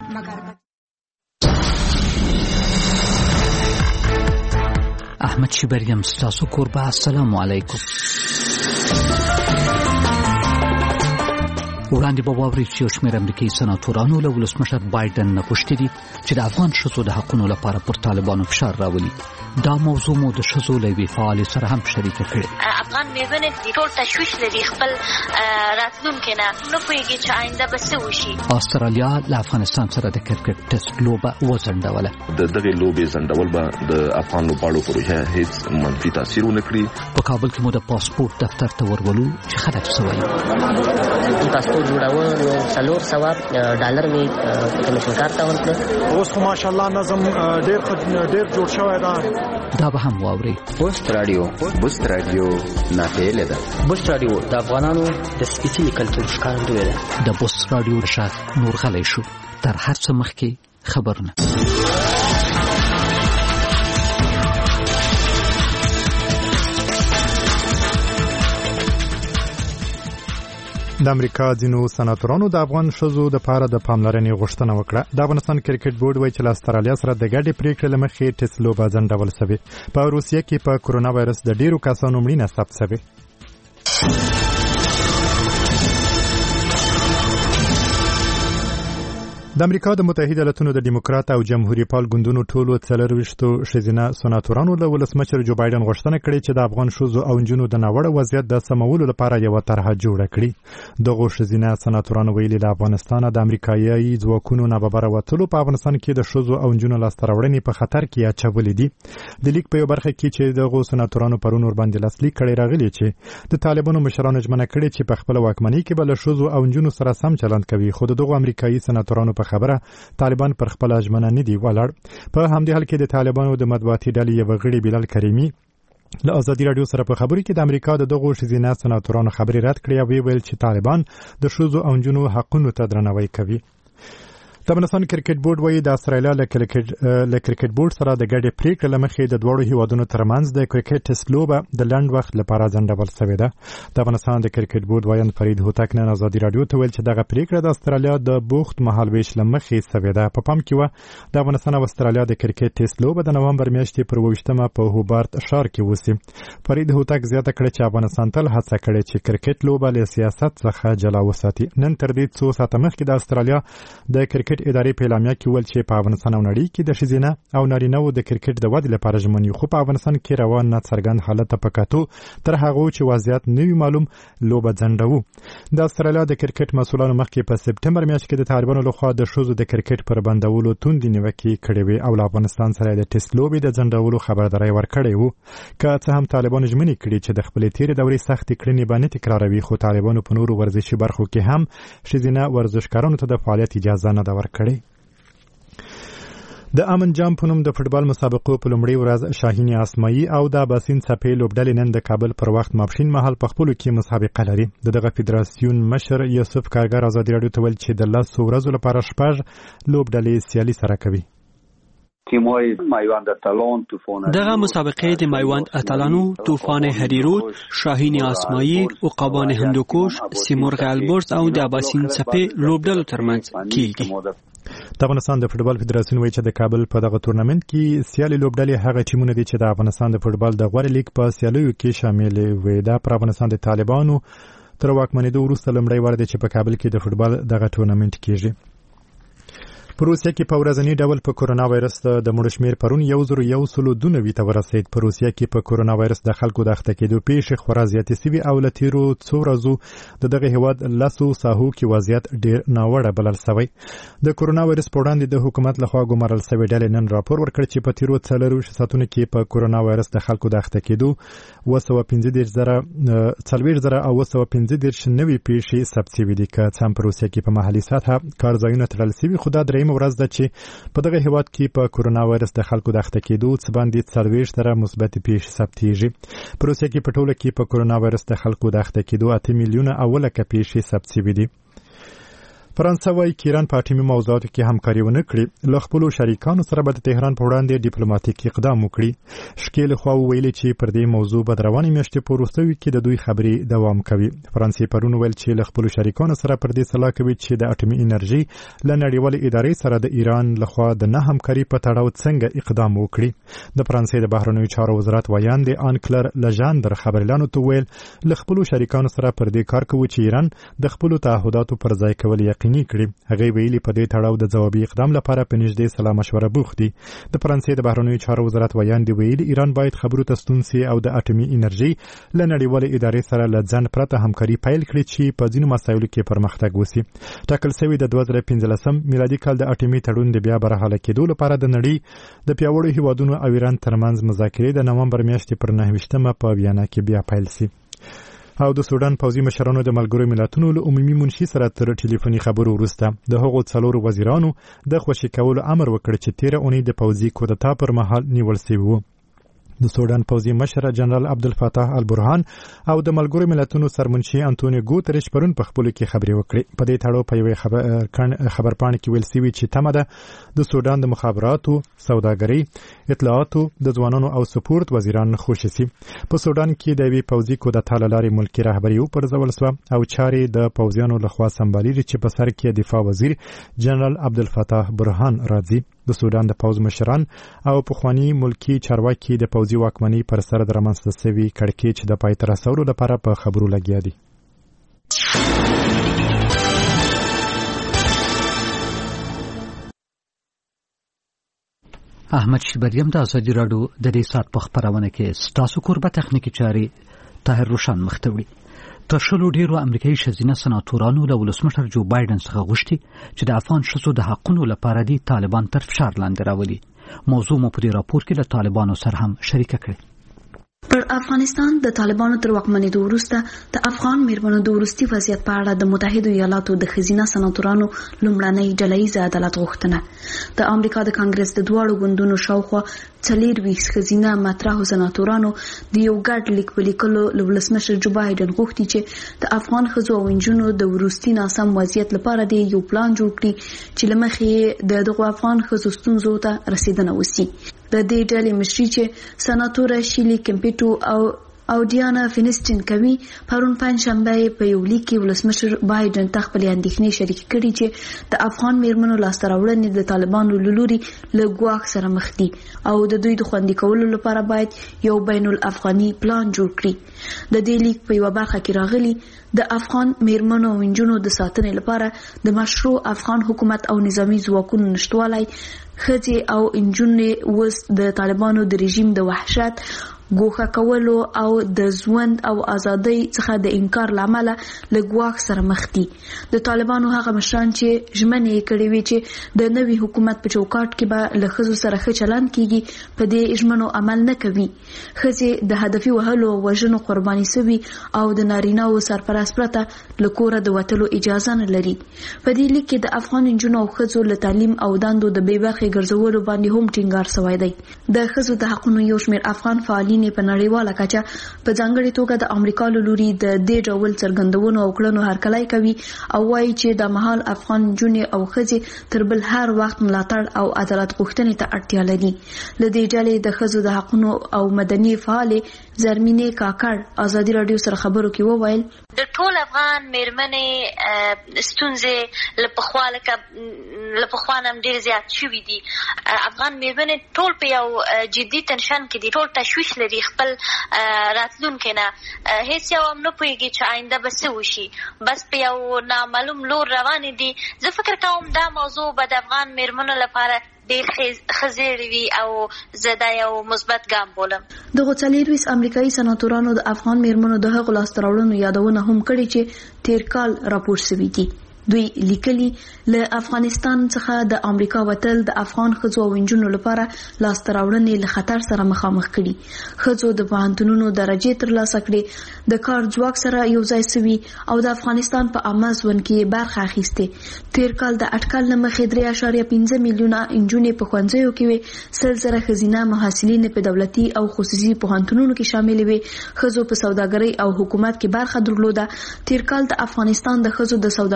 मगर احمد شبریم ستاسو کوربه. السلام علیکم. وړاندې به واورئ چې یو شمېر امریکایي سناتورانو له ولسمشر بایدن نه غوښتي دي چې د افغان ښځو د حقونو لپاره پر طالبانو فشار راولي. دا موضوع مو د ښځو له یوې فعالې سره هم شریکه کړې. افغان میرمنې ټول تشویش لري خپل راتلونکي نه پوهېږي چې آینده به څه وشي. استرالیا له افغانستان سره د کرکټ ټسټ لوبه وځنډوله. د دغې لوبې ځنډول به د افغان لوبغاړو پروژه هیڅ منفي تاثیر ونه کړي. په کابل کې مو د پاسپورت دفتر ته ورولو چې خلک څه وایي. پاسپورت جوړاوه نو $400 مې کمیشن کار ته ورکړ. اوس خو ماشاءالله نظم ډېر جوړ شوی دی. دا به هم واورئ. بوست رادیو نافعله ده. بوست رادیو د افغانانو د سپېڅلي کلتور ښکارندوی ده. د بوست رادیو شاخ نور غلی شو. تر هر څه مخکې خبرونه. د امریکا ځینو سناتورانو د افغان ښځو د پاره د پاملرنې غوښتنه وکړه. د افغانستان کرکټ بورډ وایي چې له استرالیا سره د ګډې پریکړې له مخې ټسټ لوبه ځنډول شوې. په روسیه کې په کرونا وایرس د ډیرو کسانو مړینه ثبت شوې. د امریکا د متحده ایالاتونو د دیموکرات او جمهوریت پال ګوندونو ټولو 40 ښځینه سناتورانو له ولسمشر جو بایدن غوښتنه کړې چې د افغان ښځو او نجونو د ناوړه وضعیت د سمولو لپاره یو طرحه جوړه کړي. دغه ښځینه سناتورانو ویلي د افغانستان د امریکایي ځواکونو ناببره وتلو په افغانستان کې د ښځو او نجونو لاسته راوړنې په خطر کې اچولې دي. د لیک په یو برخه کې چې دغه سناتورانو پرون ورباندې لاسلیک کړي راغلي چې د طالبانو مشرانو ژمنه کړې چې په خپل واکمنۍ کې به له ښځو او نجونو سره سم چلند کوي. خو دغه امریکایي سناتورانو په خبره طالبان پر خپل ژمنه نه دی ولاړ. په همدې حال کې د طالبانو د مطبوعاتي ډلې یو غړي بلال کریمي له ازادي رادیو سره په خبرو کې د امریکا د دغو ښځینه سناتورانو خبرې رد کړې او ویل چې طالبان د ښځو او نجونو حقونو ته درناوی کوي. د افغانستان کرکټ بورډ وایي د استرالیا له کرکټ بورډ سره د ګډې پریکړې له مخې د دوړو هیوادونو ترمنځ د کرکټ ټسټ لوبه د لنډ وخت لپاره ځنډول شوې ده. د افغانستان د کرکټ بورډ وایي فرید هوتک نن ازادي رادیو ته ویل چې دغه پریکړه د استرالیا د بوخت مهالويش له مخې شوې ده. په پام کې و د افغانستان او استرالیا د کرکټ ټسټ لوبه د نومبر میاشتې پر 28مه په هوبارت ښار کې وسی. فرید هوتک زیاته کړه چې افغانستان تل هڅه کړې چې کرکټ لوبه له سیاست څخه جلا وساتي. نن تر دې څو ساعته مخکې د استرالیا د کرکټ ادارې په اعلامیه کې ویل چې په افغانستان او نړۍ کې د ښځینه او نارینه‌و د کرکټ د ودې لپاره ژمن یو. خو په افغانستان کې روان ناڅرګند حالت په کتو تر هغه چې وضعیت نوی معلوم لوبه ځنډوو. د استرالیا د کرکټ مسؤلانو مخکې په سپټمبر میاشت کې د طالبانو لخوا د ښځو د کرکټ پر بندولو توندې نیوکې کړې وې او له افغانستان سره د ټسټ لوبې د ځنډولو خبرداری ورکړی و. که څه هم طالبانو ژمنې کړې چې د خپلې تېرې دورې سختې کړنې به نه تکراروي، خو طالبانو په نورو ورزشي برخو کې هم ښځینه ورزشکارانو ته د فعالیت اجازه نه ده ورکړې. د امن جام په نوم د فوټبال مسابقو په لومړۍ ورځ شاهین اسماعي او د باسین څپې لوبډلې نن د کابل پر وخت ماپښین مهال په خپلو کې مسابقه لري. دغه فدراسیون مشر یوسف کارګر ازادي رادیو ته ویل چې د 10 ورځو لپاره 6 لوبډلې سیالي سره کوي. دغه مسابقه د مایوند اتلانو، طوفان هریرود، شاهین اسماعي، عقابان هندوکش، سیمرغ البرز او د اباسین څپې لوبډلو ترمنځ کیږي. د افغانستان د فوټبال فدراسیون وایي چې د کابل په دغه تورنمنت کې سیالي لوبډلې هغه ټیمونه دي چې د افغانستان د فوټبال د غوړ لیګ په سیالیو کې شامل وي. دا پر افغانستان د طالبانو تر واکمنېدو وروسته لومړی وار دی چې په کابل کې د فوټبال دغه تورنمنت کیږي. په روسیه کې په ورځنی ډول په کرونا وایرس د مړو شمېر پرون 1192 ته ورسېد. په روسیه کې په کرونا وایرس د خلکو د اخته کېدو پیښې خورا زیاتې سوي او له تیرو څو ورځو د دغه هیواد لسو ساحو کې وضعیت ډېر ناوړه بلل شوی. د کرونا وایرس په وړاندې د حکومت لخوا ګمارل شوی ډلې نن راپور ورکړ چې په تیرو 40 ساعتونو کې په کرونا وایرس د خلکو د اخته کېدو 215,915 نوې پیښې ثبت شوي دي. که څه هم په روسیه کې په محلي سطحه کارځایونه تړل شوي، خو دا درېیمه ورځ ده چې په دغه هیواد کې په کرونا وایرس د خلکو د اخته کېدو څه باندې 40 سره مثبت پیښې ثبتېږي. په روسیه کې په ټوله کې په کرونا وایرس د خلکو د اخته کېدو 8 میلیونه اوله پیښې ثبت شوي دي. فرانسه وايي چې ایران په اټومي موضوعاتو کې همکاري ونه کړي له خپلو شریکانو سره به د تهران په وړاندې ډیپلوماټیک اقدام وکړي. شکیل خوا ویلي چې پر دې موضوع به د روانې میاشتې په وروستیو کې د دوی خبرې دوام کوي. فرانسې پرون ویل چې له خپلو شریکانو سره پر دې سلا کوي چې د اټومي انرژي له نړیوالې ادارې سره د ایران لخوا د نه همکاري په تړاو څنګه اقدام وکړي. د فرانسې د بهرنیو چارو وزارت ویاند آنکلر لژاندر خبريالانو ته ویل له خپلو شریکانو سره پر دې کار کوي چې ایران د خپلو تعهداتو پر ځای کول یقیني کړي. هغه ویلي په دې تړاو د ځوابي اقدام لپاره په نږدې سلا مشوره بوخت دي. د فرانسې د بهرنیو چارو وزارت ویاند ویلي ایران باید خبرو ته ستون سي او د اټومي انرژي له نړیوالې ادارې سره له ځان پرته همکاري پیل کړي چې په ځینو مسایلو کې پرمختګ وسی. ټاکل شوی د 2015 میلادي کال د اټومي تړون د بیا برحاله کېدو لپاره د نړۍ د پیاوړو هیوادونو او ایران ترمنځ مذاکرې د نومبر میاشتې پر 9 په ویانا کې بیا پیل سي. او د سودان پوځي مشرانو د ملګرو ملتونو له عمومي منشي سره تر ټلیفوني خبرو وروسته د هغو څلورو وزیرانو د خوشي کولو امر وکړ چې 13 اونۍ د پوځي کودتا پر مهال نیول شوی وو. د سودان پوځي مشر جنرال عبدالفتاح البرهان او د ملګرو ملتونو سرمنشي انټونیو ګوتریش پرون په خپل کې خبرې وکړې. په دې تړاو په یوې خبرپاڼه کې ویل شوی چې تمه ده د سودان د مخابراتو، سوداګرۍ، اطلاعاتو، د ځوانانو او سپورت وزیران خوشي سي. په سودان کې د یوې پوځي کودتا لارې ملکی رهبري وپرځول شو او چارې د پوځیانو لخوا سمبالېږي چې په سر کې دفاع وزیر جنرال عبدالفتاح برهان راځي. د سودان د پوځ مشران او پخوانی ملکی چارواکي د پوځي واکمنۍ پر سر د رامنځته شوي کړکېچ د پای ته رسولو لپاره په خبرو لګیا دي. احمد شیبریم د ازادي راډیو د دې سات په خبرونه کې ستاسو کوربه تخنیکی چاري طاهر روشن مختوي. تر شلو ډیرو امریکایي ښځینه سناتورانو له ولسمشر جو بایدن څخه غوښتي چې د افغان ښځو د حقونو لپاره دي طالبان تر فشار لاندې راولي. موضوع مو په دې راپور کې له طالبانو سره هم شریکه کړې. پر افغانستان د طالبانو تر واکمنېدو وروسته د افغان میرمنو د وروستي وضعیت په اړه د متحده ایالاتو د ښځینه سناتورانو لومړنۍ ډلهییزه عدالت غوښتنه د امریکا د کانګرس د دواړو ګوندونو شاوخوا 40 ښځینه مطرحو سناتورانو د یو ګډ لیک په لیکلو له ولسمشر جو بایدن غوښتي چې د افغان ښځو او نجونو د وروستي ناسم وضعیت لپاره د یو پلان جوړ کړي چې له مخې د دغو افغان ښځو ستونزو ته رسیدنه وشي. د دې ډلې مشري چې سناتوره شیلی کمپیټو او ډیانا فینسټین کوي پرون پنځشنبه په یو لیک کې ولسمشر بایدن ته خپل اندېښنې شریک کړي چې د افغان میرمنو لاسته راوړنې د طالبانو له لوري له ګواښ سره مخ دي او د دوی د خوندي کولو لپاره باید یو بین الافغاني پلان جوړ کړي. د دې لیک په یو برخه کې راغلي د افغان میرمنو او نجونو د ساتنې لپاره د مشروع افغان حکومت او نظامی ځواکونو نشټوالی، ښځې او نجونې اوس د طالبانو د رژیم د وحشت، ګوښه کولو او د ژوند او ازادۍ څخه د انکار لامل له ګواښ سره مخ دي. د طالبانو هغه مشران چې ژمنې کړې وي چې د نوي حکومت په چوکاټ کې به له ښځو سره ښه چلند کیږي په دې ژمنو عمل نه کوي. ښځې د هدفي وهلو او وژنو قرباني شوي او د نارینه‌و سرپرست پرته له کوره د وتلو اجازه نه لري. په دې لیک کې د افغان نجونو او ښځو له تعلیم او دندو د بې برخې ګرځولو باندې هم ټینګار شوی دی. د ښځو د حقونو یو شمېر افغان فعالین په نړیواله کچه په ځانګړي توګه د امریکا له لوري د دې ډول څرګندونو او کړنو هرکلی کوي او وایي چې د مهال افغان نجونې او ښځې تر بل هر وخت ملاتړ او عدالت غوښتنې ته اړتیا لري. له دې ډلې د ښځو د حقونو او مدني فعالې زرمینې کاکړ ازادي راډیو سره خبرو کې وویل د ټول افغان میرمنې ستونزې له پخوا نه ډېر زیات شوي دي. افغان میرمنې ټول په یو جدي تنشن کې دي، ټول تشویش لري خپل راتلونکي نه. هیڅ یو هم نه پوهېږي چې آینده به څه وشي، بس په یو نامعلوم لور روانې دي. زه فکر کوم دا موضوع به د افغان میرمنو لپاره ډېر ښه وي او زه دا یو مثبت ګام بولم. دغو 40 امریکایي سناتورانو د افغان میرمنو د هغو لاسته راوړنو یادونه هم کړې چې تیر کال راپور شوي دي. دوی لیکلي له افغانستان څخه د امریکا وتل د افغان ښځو او نجونو لپاره لاسته راوړنې له خطر سره مخامخ کړي. ښځو د پوهنتونونو درجې ترلاسه کړې، د کار ځواک سره یو ځای شوي او د افغانستان په عامه ژوند کې برخه اخیستې. تیر کال د اټکل له مخې 3.5 میلیونه نجونې په ښوونځیو کې وې، 100,000 ښځینه محصلین په دولتي او خصوصي پوهنتونونو کې شامل وې، ښځو په سوداګرۍ او حکومت کې برخه درلوده. تیر کال د افغانستان د ښځو د سوداګرۍ او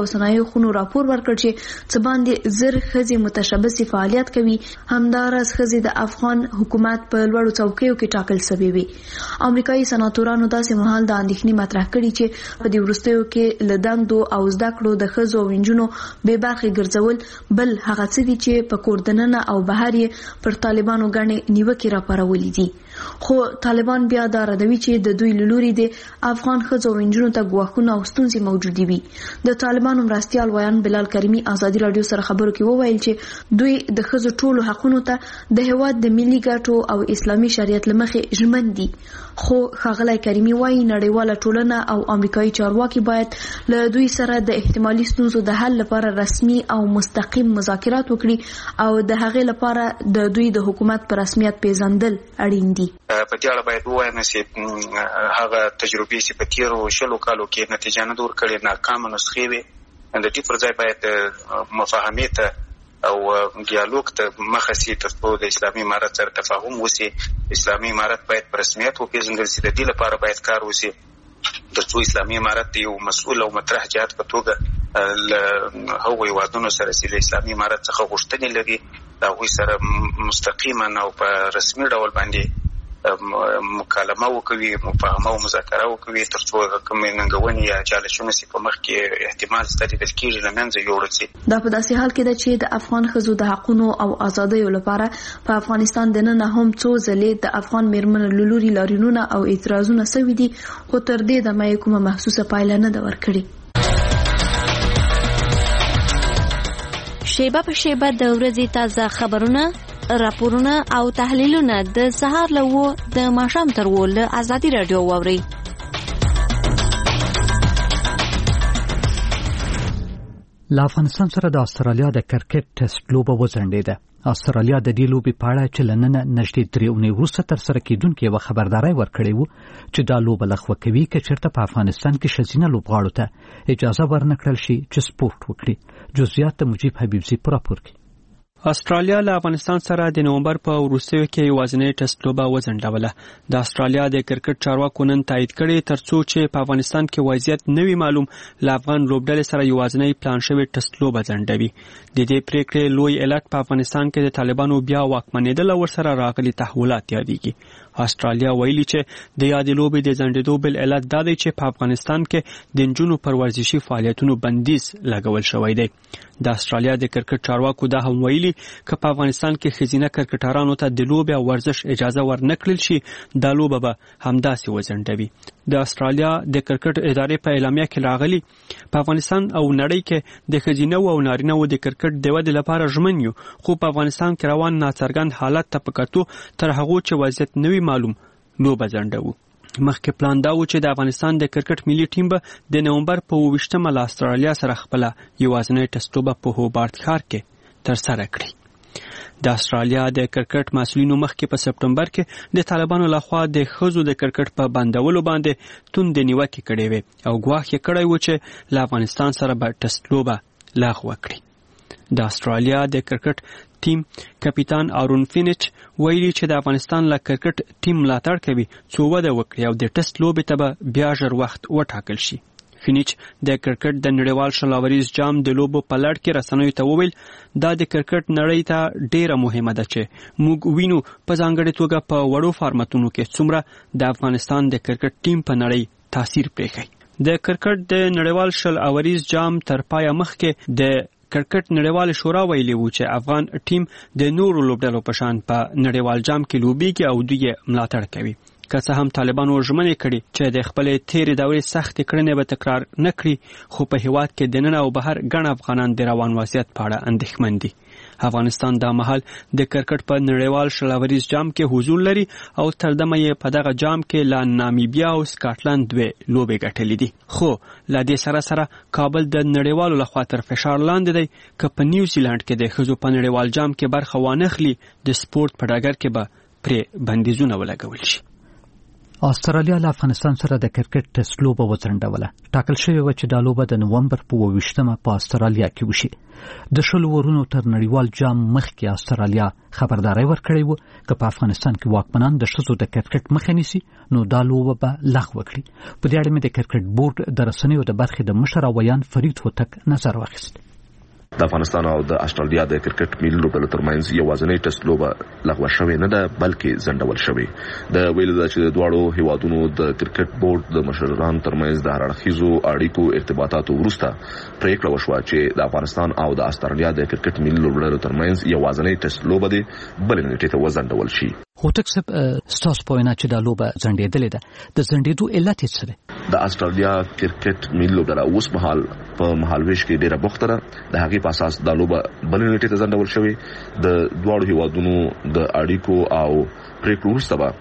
صنایعو خونو راپور ورکړ چې څه باندې زر ښځې متشبثي فعالیت کوي. همداراز ښځې د افغان حکومت په لوړو څوکیو کې ټاکل شوې وي. امریکایي سناتورانو داسې مهال د اندېښنې مطرح کړي چې په دې وروستیو کې له دندو او زده کړو د ښځو او نجونو بې برخې ګرځول بل هغه څه دي چې په کور دننه او بهر یې پر طالبانو ګڼې نیوکې راپارولې دي. خو طالبان بیا دا ردوي چې د دوی له لوري د افغان ښځو او نجونو ته ګواښونه او ستونزې موجودې وي. د طالبانو مرستیال ویان بلال کریمي ازادي راډیو سره خبرو کې وویل چې دوی د ښځو ټولو حقونو ته د هېواد د ملي ګټو او اسلامي شریعت له مخې ژمن دي. خو ښاغلی کریمي وایي نړیواله ټولنه او امریکایي چارواکي باید له دوی سره د احتمالي ستونزو د حل لپاره رسمي او مستقیم مذاکرات وکړي او د هغې لپاره د دوی د حکومت په رسمیت پیژندل اړین دي. په دې اړه باید ووایم چې هغه تجربې چې په تیرو 20 کالو کې نتیجه نه ورکړې ناکامه نسخې وې. د دې پر ځای باید مفاهمې ته او ډیالوګ ته مخه سي ترڅو د اسلامي امارت سره تفاهم وشي. اسلامي امارت باید په رسمیت وپېژندل شي. د دې لپاره باید کار وشي ترڅو اسلامي امارت یو مسؤل او مطرح جهات په توګه له هغو هیوادونو سره چې د اسلامي امارت څخه غوښتنې لري د هغوی سره مستقیما او په رسمي ډول باندې مکالمه وکوي، مفاهمه او مذاکره وکوي ترڅو کومې ننګونې یا چالشونه چې په مخ کې احتمال شته لیدل کېږي له منځه یوړل شي. دا په داسې حال کې ده چې د افغان ښځو د حقونو او ازادیو لپاره په افغانستان دننه هم څو ځلې د افغان میرمنو له لوري لاریونونه او اعتراضونه شوي دي، خو تر دې دمه یې کومه محسوسه پایله نه ده ورکړې. شیبه په شیبه د ورځې تازه خبرونه، راپورونه او تحلیلونه د سهار له 9 د ماښام تر 10 له ازادي راډیو واوري. له افغانستان سره د استرالیا د کرکټ ټیسټ لوبه وځنډېده. استرالیا د دې لوبې په اړه چې لننه نږدې 3 اونۍ وروسته ترسره کېدونکې یوه خبرداری ورکړې وه چې دا لوبه لغوه کوي که چېرته په افغانستان کې ښځینه لوبغاړو ته اجازه ورنکړل شي چې سپورټ وکړي. جزئیات د مجیب حبیبزي په راپور کې. استرالیا له افغانستان سره د نومبر په وروستیو کې یوازینۍ ټیسټ لوبه وځنډوله. د استرالیا د کرکټ چارواکو نن تایید کړی ترڅو چې په افغانستان کې وضعیت نوي معلوم له افغان لوبډلې سره یوازینۍ پلان شوی ټیسټ لوبه ځنډوي. د دې پریکړې لوی علت په افغانستان کې د طالبانو بیا واکمنېدل او ورسره راغلي تحولات یادېږي. استرالیا ویلي چې د یادې لوبې د ځنډېدو بل علت دا دی چې په افغانستان کې د نجونو پر ورزشي فعالیتونو بندیز لګول شوی دی. د استرالیا د کرکټ چارواکو دا هم ویلي که په افغانستان کې ښځینه کرکټرانو ته د لوبې او ورزش اجازه ورنکړل شي دا لوبه به همداسې وځنډوي. د استرالیا د کرکټ ادارې په اعلامیه کې راغلي په افغانستان او نړۍ کې د ښځینه او نارینه د کرکټ د ودې لپاره ژمن یو، خو په افغانستان کې روان ناڅرګند حالت ته په کتو تر هغو چې وضعیت نوي معلوم لوبه ځنډوو. مخکې پلان دا و چې د افغانستان د کرکټ ملي ټیم به د نومبر په 28مه له استرالیا سره خپله یوازینۍ ټیسټ لوبه په هوبارت ښار کې ترسره کړي. د استرالیا د کرکټ مسؤلینو مخکې په سپټمبر کې د طالبانو لخوا د ښځو د کرکټ په بندولو باندې توندې نیوکې کړې وې او ګواښ یې کړی و چې له افغانستان سره به ټیسټ لوبه لغوه کړي. د استرالیا د کرکټ ټیم کپتان آرون فینچ ویلي چې د افغانستان له کرکټ ټیم ملاتړ کوي څو وده وکړي او د ټیسټ لوبې ته به بیا ژر وخت وټاکل شي. فینچ د کرکټ د نړیوال شلاوریز جام د لوبو په لړ کې رسنیو ته وویل دا د کرکټ نړۍ ته ډیره مهمه ده چې موږ وینو په ځانګړې توګه په وړو فارمټونو کې څومره د افغانستان د کرکټ ټیم په نړۍ تاثیر پرېښی. د کرکټ د نړیوال شلاوریز جام تر پایه مخکې د کرکټ نړیوال شورا ویلي و چې افغان ټیم د نورو لوبډلو په شان په نړیوال جام کې لوبیږي او دوی ملاتړ کوي. که څه هم طالبانو ژمنې کړي چې د خپلې تیرې دورې سختې کړنې به تکرار نه کړي، خو په هېواد کې دننه او بهر ګڼ افغانان د روان وضعیت په اړه اندېښمن دي. افغانستان دا مهال د کرکټ په نړیوال شلاوریز جام کې حضور لري او تر دمه یې په دغه جام کې له نامیبیا او سکاټلند 2 لوبې ګټلې دي. خو له دې سره سره کابل د نړیوالو لخوا تر فشار لاندې دی که په نیوزیلند کې د ښځو په نړیوال جام کې برخه وانخلي د سپورت په ډګر کې به پرې بندیزونه ولګول شي. استرالیا له افغانستان سره د کرکټ ټیسټ لوبه وڅنډوله. ټاکل شوې و چې دا لوبه د نومبر په 28مه په استرالیا کې وشي. د شلو ورونو تر نړیوال جام مخکې استرالیا خبرداري ورکړې و چې په افغانستان کې واکمنان د ښځو د کرکټ مخه نیسي نو دا لوبه به لغوه کړي. په دې اړه مې د کرکټ بورډ د رسنیو د برخې د مشر ویان فرید هوتک نظر واخیست. د افغانستان او د استرالیا د کرکټ ملي لوبډلو ترمنځ یوازینی ټیسټ لوبه لغوه شوې نه ده بلکې ځنډول شوې. د ویل د چې د دواړو هیوادونو د کرکټ بورډ د مشرانو ترمنځ د هرړخیزو اړیکو ارتباطاتو وروسته پریکړه وشوه چې د افغانستان او د استرالیا د کرکټ ملي لوبډلو ترمنځ یوازینی ټیسټ لوبه ده بل نه ټیټه وځنډول شي. هوتک صاحب ستاسو په وینا چې دا لوبه ځنډېدلې ده د ځنډېدو علت څه دی؟ د استرالیا کرکټ ملي لوبډله اوس مهال په مهالويش کې ډیره بوخته ده. د هغې په اساس دا لوبه بل نه ټیټه ځنډول شوې. د دواړو هیوادونو د اړیکو او پریکړو وروسته به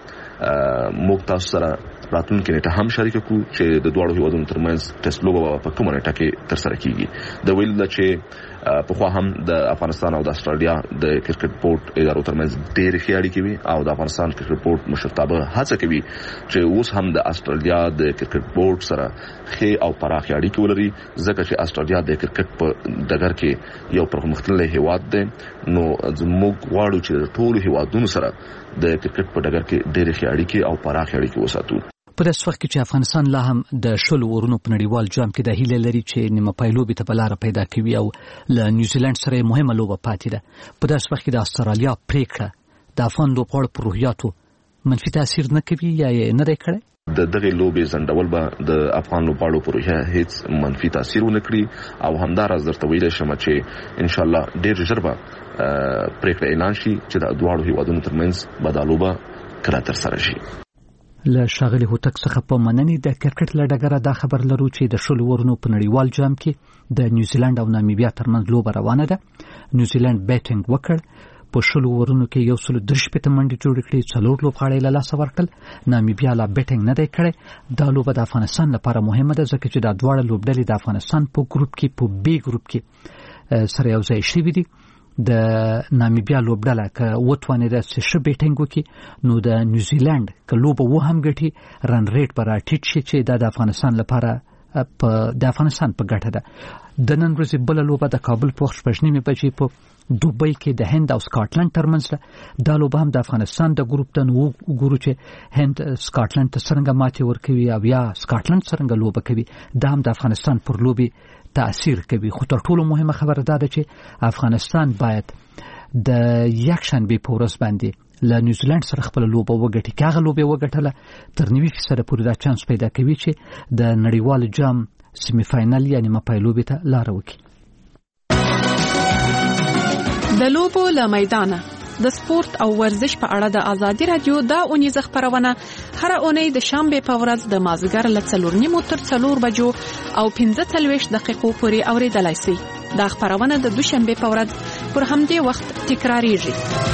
موږ تاسو سره راتلونکي نیټه هم شریک کړو چې د دواړو هیوادونو ترمنځ ټیسټ لوبه په کومه نیټه کې ترسره کیږي. د ویل چې په خو هم د افغانستان او د استرالیا د کرکټ بورډ ادارو ترمنځ ډېر ښې اړیکې وي او د افغانستان کرکټ بورډ مشرتابه هڅه کوي چې اوس هم د استرالیا د کرکټ بورډ سره ښې او پراخې اړیکې ولري ځکه چې استرالیا د کرکټ په ډګر کې یو پرمختللی هیواد دی. نو موږ غواړو چې ټول هیوادونو سره د کرکټ په ډګر کې ډېر ښې اړیکې او پراخې اړیکې وساتو. په داسې وخت کې چې افغانستان لا هم د شلو ورونو په نړیوال جام کې د هیله لري چې نیمه پای لوبې ته بلاره پیدا کوي او له نیوزیلند سره مهمه لوبه پاتې ده. په داسې وخت کې د استرالیا پریکړه د افغان لوبغاړو پر روحیاتو منفي تاثیر نه کوي یا نه دی کړی؟ د دغه لوبې ځنډول به د افغان لوبغاړو پر روحیه هیڅ منفي تاثیر ونه کړي او همداراز درته ویلی شم چې ان شاء الله ډېر ژر به پریکړه اعلان شي چې د دواړو هیوادونو ترمنځ به دا لوبه کله ترسره شي. له ښاغلي هوتک څخه په مننې د کرکټ له ډګره دا خبر لرو چې د شلو ورونو په نړیوال جام کې د نیوزیلند او نامیبیا ترمنځ لوبه روانه ده. نیوزیلند بیټینګ وکړ، په شلو ورونو کې 133 منډې جوړې کړې، 4 لوبغاړي له لاسه ورکړل. نامیبیا لا بیټینګ نه دی کړی. دا لوبه د افغانستان لپاره مهمه ده ځکه چې دا دواړه لوبډلې د افغانستان په ګروپ کې په بي ګروپ کې سره یو ځای شوي دي. د نامیبیا لوبډله که وتوانېده چې ښه بیټینګ وکړي نو د نیوزیلند که لوبه و هم ګټي رن ریټ به راټیټ شي چې دا د افغانستان لپاره د افغانستان په ګټه ده. د نن ورځې بله لوبه د کابل په وخت 9:30 بجې په دوبۍ کې د هند او سکاټلند ترمنځ ده. دا لوبه هم د افغانستان د ګروپ ته نو ګورو چې هند سکاټلند ته څرنګه ماتې ورکوي او یا سکاټلند څرنګه لوبه کوي. دا هم د افغانستان پر لوبې تأثیر کوي. خو تر ټولو مهمه خبره دا ده چې افغانستان باید د یکشنبې په ورځ باندې له نیوزیلند سره خپل لوبه وګټي. که هغه لوبه وګټله تر 90% پورې دا چانس پیدا کوي چې د نړیوال جام سیمی فاینل یا نیمه پای لوبې ته لاره وکړي. د لوبو له میدانه د سپورت او ورزش په اړه د ازادي رادیو دا اونیزه خبرونه هر اونۍ د شنبه په ورځ د مازیګر له 4:30 تر 4 بجو او 45 دقیقو پورې اوریدلای شئ. دا خبرونه د دوشنبه په ورځ پر همدې وخت تکراریږي.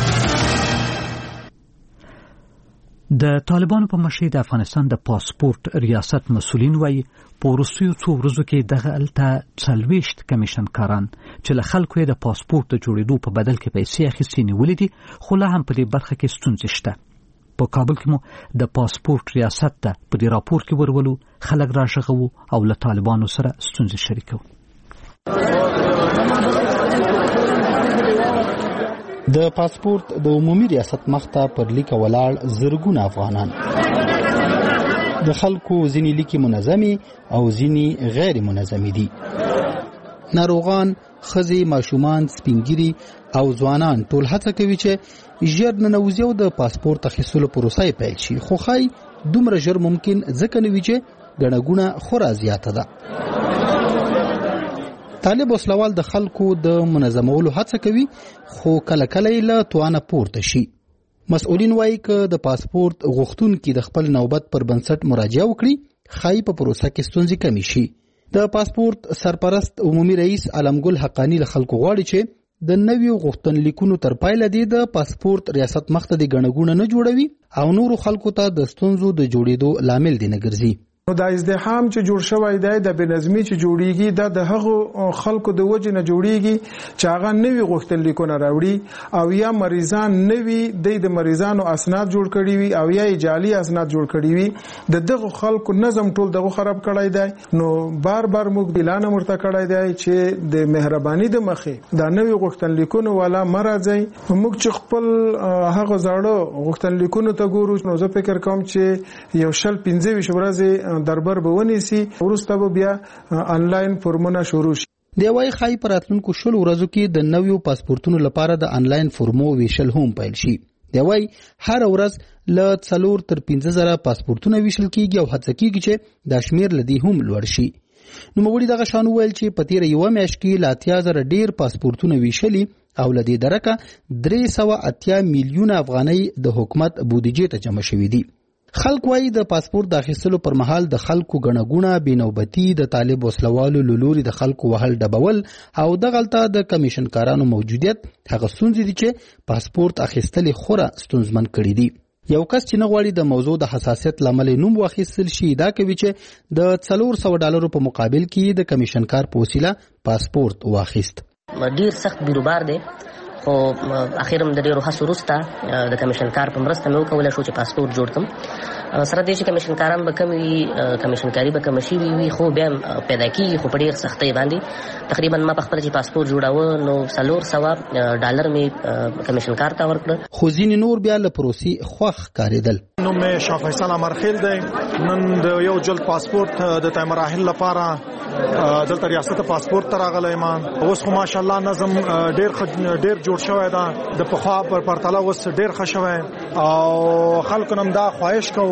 د طالبانو په مشرۍ د افغانستان د پاسپورت ریاست مسؤلین وایي په وروستیو څو ورځو کې دغه 40 کمیشنکاران چې له خلکو یې د پاسپورت د جوړېدو په بدل کې پیسې اخیستې نیولې دي خو لا هم په دې برخه کې ستونزې شته. په کابل کې مو د پاسپورت ریاست ته په دې راپور کې ورولو خلک راغږوو او له طالبانو سره ستونزې شریکو. د پاسپورت د عمومي ریاست مخته پر لیک ولاړ زرګونه افغانان د خلکو ځینې لیکي منظمي او ځینې غیر منظمي دي. ناروغان، ښځې، ماشومان، سپینګیري او ځوانان ټول هڅه کوي چې ژر ننوځي او د پاسپورت اخیستلو پروسه پیل شي. خو ښایي دومره ژر ممکن ځکه نه وي چې ګڼه ګوڼه خورا زیاته ده. طالب وسلوال د خلکو د منظمولو هڅه کوي خو کله کله یې له توانه پورته شي. مسؤلین وایي که د پاسپورت غوښتونکي د خپل نوبت پر بنسټ مراجعه وکړي ښایي په پروسه کې ستونزې کمې شي. د پاسپورت سرپرست عمومي رئیس علمګل حقانی له خلکو غواړي چې د نویو غوښتنلیکونو تر پایله د پاسپورت ریاست مخته د ګڼه ګوڼه نه جوړوي او نورو خلکو ته د ستونزو د جوړېدو لامل دی نه ګرځي. نو دا ازدحام چې جوړ شوی دی د بنظمي چې جوړیږي دا د هغو خلکو د وجې نه جوړیږي چې هغه نوي غوښتنلیکونه راوړي او یا مریضان نوي د مریضانو اسناد جوړ کړي وي او یا جعلي اسناد جوړ کړي وي د دغه خلکو نظم ټول دغه خراب کړی دی. نو بار بار موږ اعلان مرته کړی دی چې د مهرباني د مخې دا نوي غوښتنلیکونه والا مرزي موږ چې خپل هغه زړه غوښتنلیکونه ته ګورو. نو زه فکر کوم چې یو 15 ورځې دربر به ونیسي ورسته به بیا انلاین فورمونه شروع شي. دی وايي خای پراتلونکو 10 ورځو کې د نویو پاسپورتونو لپاره د انلاین فورمو ویشل هم پیل شي. دی وايي هر ورځ له 4 تر 15,000 پاسپورتونه ویشل کیږي او هڅه کیږي چې د شمیر لدی هم لوړ شي. نو مګوړي دغه شان ویل چې په تیر یو میاشت کې لا 80,000 ډیر پاسپورتونه ویشلي او لدی درکه 380 میلیون افغانۍ د حکومت بودیجې ته جمع شوې دي. خلک وايي د پاسپورت د اخیستلو پر مهال د خلکو غنغونه بنوبتی د طالب وسلوالو لوري د خلکو وهل ډبول او د غلطه د کمیشن کارانو موجودیت هغه ستونزې دي چې پاسپورت اخیستل خوره ستونزمن کړي دي. یو کس چې نه غواړي د موضوع د حساسیت لامل نوم واخیستل شي دا کوي چې د $400 په مقابل کې د کمیشن کار په وسیله پاسپورت واخیست. ډیر سخت بیروبار دی خو اخیرم د ډیرو هڅو وروسته د کمیشن کار په مرسته مې وکولی شو چې پاسپورت جوړ کړم. سره دې چې کمیشن کاران به کم وي کمیشن کاري به کم شوي وي خو بیا پیدا کېږي خو په ډېر سختۍ باندې. تقریبا ما په خپله چې پاسپورت جوړاوه نو $400 مې کمیشن کار ته ورکړه. خو ځینې نور بیا له پروسې خوښ ښکارېدل. نوم مې شاه فیصل امرخیل دی. نن د یو جلد پاسپورت د تای مراحل لپاره دلته ریاست پاسپورت ته راغلی یم. اوس خو ماشاءالله نظم ډېر جوړ شوی ده د پخوا پر پرتله اوس ډېر ښه شوی او خلکو نم دا خواهش کوو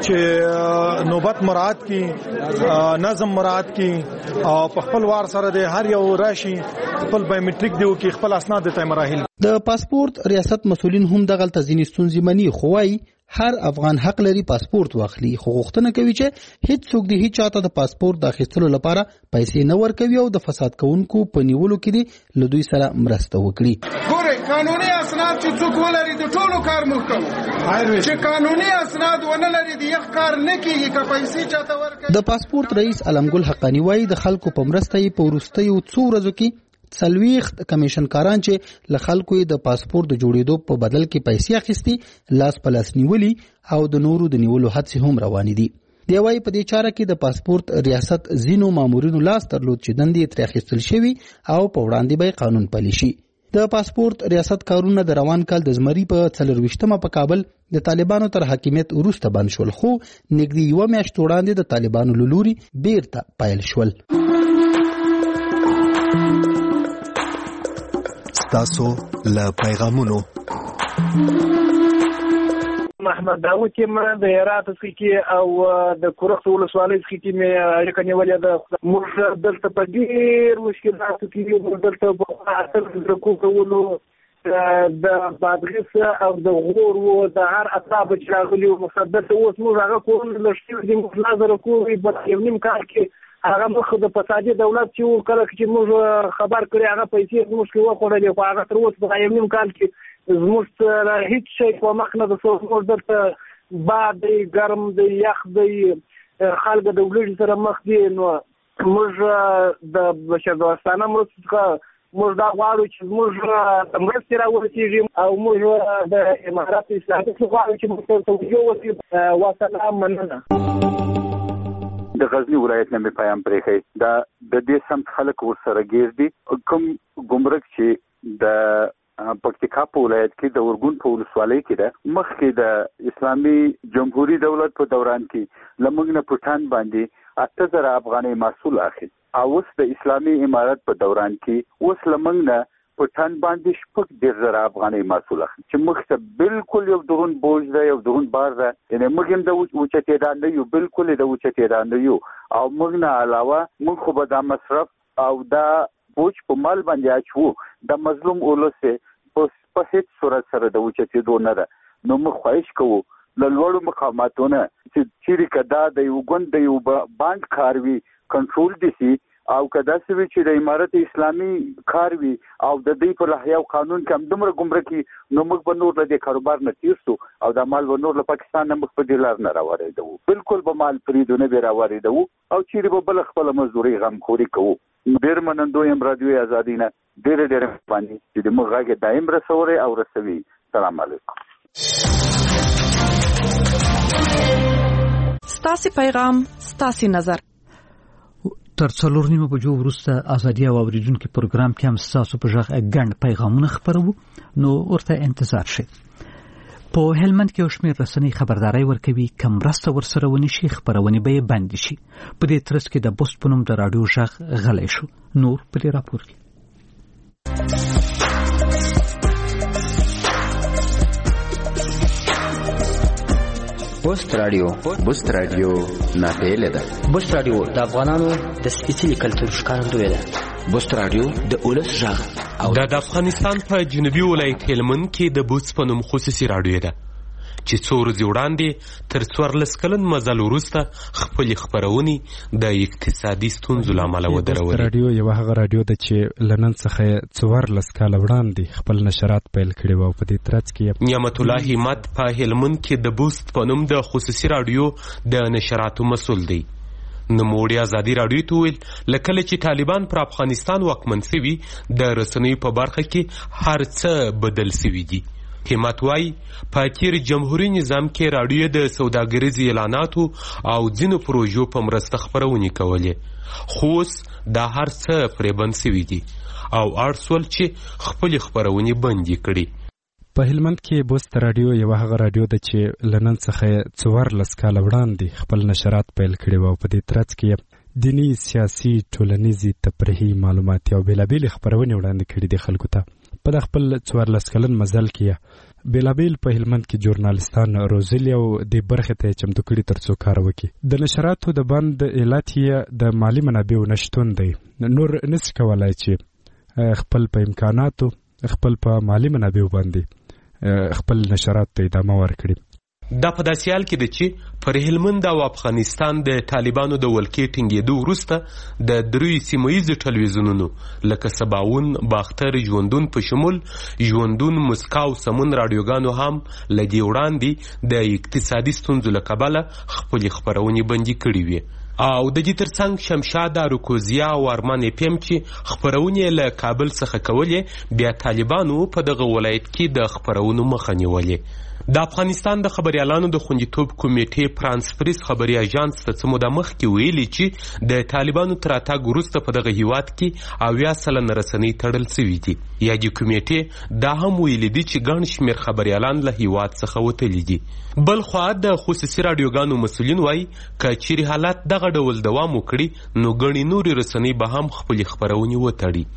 چې نوبت مراعات کړي نظم مراعات کړي او په خپل وار سره د هر یو راشي خپل بایومټریک دی او خپل اسناد د تای مراحل. د پاسپورت ریاست مسولین هم دغه ځینې ستونزې مني خو وايي هر افغان حق لري پاسپورت واخلي خو غوښتنه کوي چې هیڅ څوک د هیڅ چاته د پاسپورت د اخیستلو لپاره پیسې نه ورکوي او د فساد کوونکو په نیولو کې له دوی سره مرسته وکړي. ګوره قانوني اسناد چې څوک ولري د ټولو کار محکم چې قانوني اسناد ونه لري د یو کار نه کیږي که پیسې چاته ورکوي. د پاسپورت رئیس علمګل حقانی وايي د خلکو په مرسته یې په وروستیو 2 ورځو کې 40 کمیشن کاران چې له خلکو د پاسپورت د جوړېدو په بدل کې پیسې اخیستي لاس په لاس نیولي او د نورو د نیولو هڅې هم روانې دي. دی وايي په دې چاره کې د پاسپورت ریاست ځینو مامورینو لاس درلود چې دندې ترې اخیستل شوي او په وړاندې به قانون پلی شي. د پاسپورت ریاست کارونه د روان کال د زمري په 24مه په کابل د طالبانو تر حاکمیت وروسته بند شول خو نږدې یو میاشت وړاندې د طالبانو لوري بیرته پایل شول. تاسو له پیغامونو محمد داوود یم د هرات څخه او د کورخ ولسوالۍ څخه مې اړیکه نیولې ده. موږ دلته په ډېر مشکلاتو کې یو دلته په اثر درکو کولو د بادغیس او د غور او د هر اطراف چې راغلي او مقدس اوس موږ هغه کول لښتي د نظر کوي په یو نیم کال کې هغه مخ د فسادي دولت چې کله چې موږ خبر کړی هغه پیسې موږ کې وخوړلې خو هغه تر اوسه په یو نیم کال کې زموږ هیڅ شی په مخ نه د موږ درته باد دی ګرم دی یخ دی خلک د وګړي سره مخ دي. نو موږ د بشردوستانه مرستو څخه موږ دا غواړو چې موږ مرستې راورسېږي او موږ د امارات اسلامي څخه غواړو چې موږ ته توجه وکړي. وسلام مننه. د غزنی ولایت نه مې پیام پرېښی دا د دې سمت خلک ورسره ګیر دي کوم ګمرک چې د پکتیکا په ولایت کې د ورګون په ولسوالۍ کې ده مخکې د اسلامي جمهوریت دولت په دوران کې لمغنه پټان باندې 8000 افغانۍ محصول اخیست او اوس د اسلامي امارت په دوران کې اوس لمغنه پټان باندې شپږ 10000 افغانۍ محصول اخیست چې مخته بالکل یو دغون بوج ده یو دغون بار ده یعنی موږ هم د اوچتېدان نه یو بالکل د اوچتېدان نه یو او موږ نه علاوه موږ خو به دا مصرف او دا بوج په مال باندې اچو د مظلوم اولسه په هیڅ صورت سره د اوچتېدو نه ده. نو موږ خواهش کوو له لوړو مقاماتونه چې چیرې کدا د یو ګوند د یو بانک کاروي کنټرول دي سي او کدا سوي چې د امارت اسلامي کار وي او د دې په لایحه او قانون کې هم دومره ګمرکي نو موږ به نور د کاروبار نه تیرسو او د مال و نور له پاکستان نه مخ په ډالر نه راوړېدو بالکل به مال فریدونه به راوړېدو او چیرې به بل خپل مزدوري غمخوري کوو. ډېر منندوی یم رادیو ازادي نه ډېر باندې چې د موږ غږ دایم رسوري او رسوي. سلام علیکم. ستاسو پیغام ستاسو نظر. تر 4 بجو وروسته ازادي او اوریدونکو پروګرام کې هم ستاسو په ژغ غند پیغامونه خبرو نو ورته انتظار شئ. په هلمند کې شمیر رسنۍ خبرداري ورکوي کوم راسته ورسره ونی شي خبرونه به بند شي. په دې ترڅ کې د بوست پونم د رادیو ژغ غلې شو. نور په دې راپور کې بوست رادیو ناپیل ده. بوست رادیو د افغانانو د سپېڅلي کلتور ښکارندوی ده. بوست رادیو د اولس ژغ د افغانستان په جنوبي ولایت هلمند کې د بوست په نوم خصوصي رادیو ده چې څو ورځې وړاندې تر 14 کلن مزل وروسته خپلې خپرونې د اقتصادي ستونزو له امله ودرولې. رادیو یو هغه رادیو ده چې له نن څخه 14 کاله وړاندې خپل نشرات پیل کړي وو. په دې ترڅ کې نعمت الله همت په هلمند کې د بوست په نوم د خصوصي رادیو د نشراتو مسؤل دی. نوموړي ازادي رادیو ته ویل لکه چې طالبان پر افغانستان واکمن شوي د رسنیو په برخه کې هر څه بدل شوي دي. همت وايي په تیر جمهوریت نظام کې رادیو د سوداګریزي اعلاناتو او ځینو پروژو په مرسته خبرونه کولې خو اوس دا هر څه پرې بند شوي دي او اړسول چې خپل خبرونه بندي کړي. په هلمند کې بوست رادیو یو هغه رادیو ده چې لنن څخه 14 کاله وړاندې خپل نشرات پیل کړي وو. په دې ترڅ کې دینی سیاسي ټولنیزي تفریحي معلوماتي او بیلابیل خبرونه وړاندې کړي دي خلکو ته. په خپل 14 کلن مزل کې بیلابیل په هلمند کې ژورنالستان روزلي او د برخه ته چمتو کړي ترڅو کار وکړي. د نشراتو د بند علت یې د مالی منابعو نشټون دی. نور نس کولای چې خپل په امکاناتو خپل په مالی منابعو باندې خپل نشرات ته ادامه ورکړي. دا په داسې حال کې ده چې پر هلمند او افغانستان د طالبانو د ولکې ټینګېدو وروسته د 3 سیمهییزو ټلویزیونونو لکه سباون، باختر، ژوندون په شمول ژوندون، مسکا او سمون رادیوګانو هم له دې وړاندې د اقتصادي ستونزو له کبله خپلې خپرونې بندي کړې وې. او د دې ترڅنګ شمشاد، اروکوزیا او ارمان اپیم چې خپرونې له کابل څخه کولې بیا طالبانو په دغه ولایت کې د خپرونو مخه نیولې. د افغانستان د خبريالانو د خوندیتوب کمیټې فرانس پریس خبري اژانس ته څه موده مخکې ویلي چې د طالبانو تر راتګ وروسته په دغه هیواد کې 80% رسنۍ تړل شوي دي. یا د کمیټې دا هم ویلي دي چې ګڼ شمېر خبريالان له هیواد څخه وتلي دي. بل خوا د خصوصي رادیوګانو مسؤلین وایي که چیرې حالات دغه ډول دوام وکړي نو ګڼې نورې رسنۍ به هم خپلې خپرونې وتړي.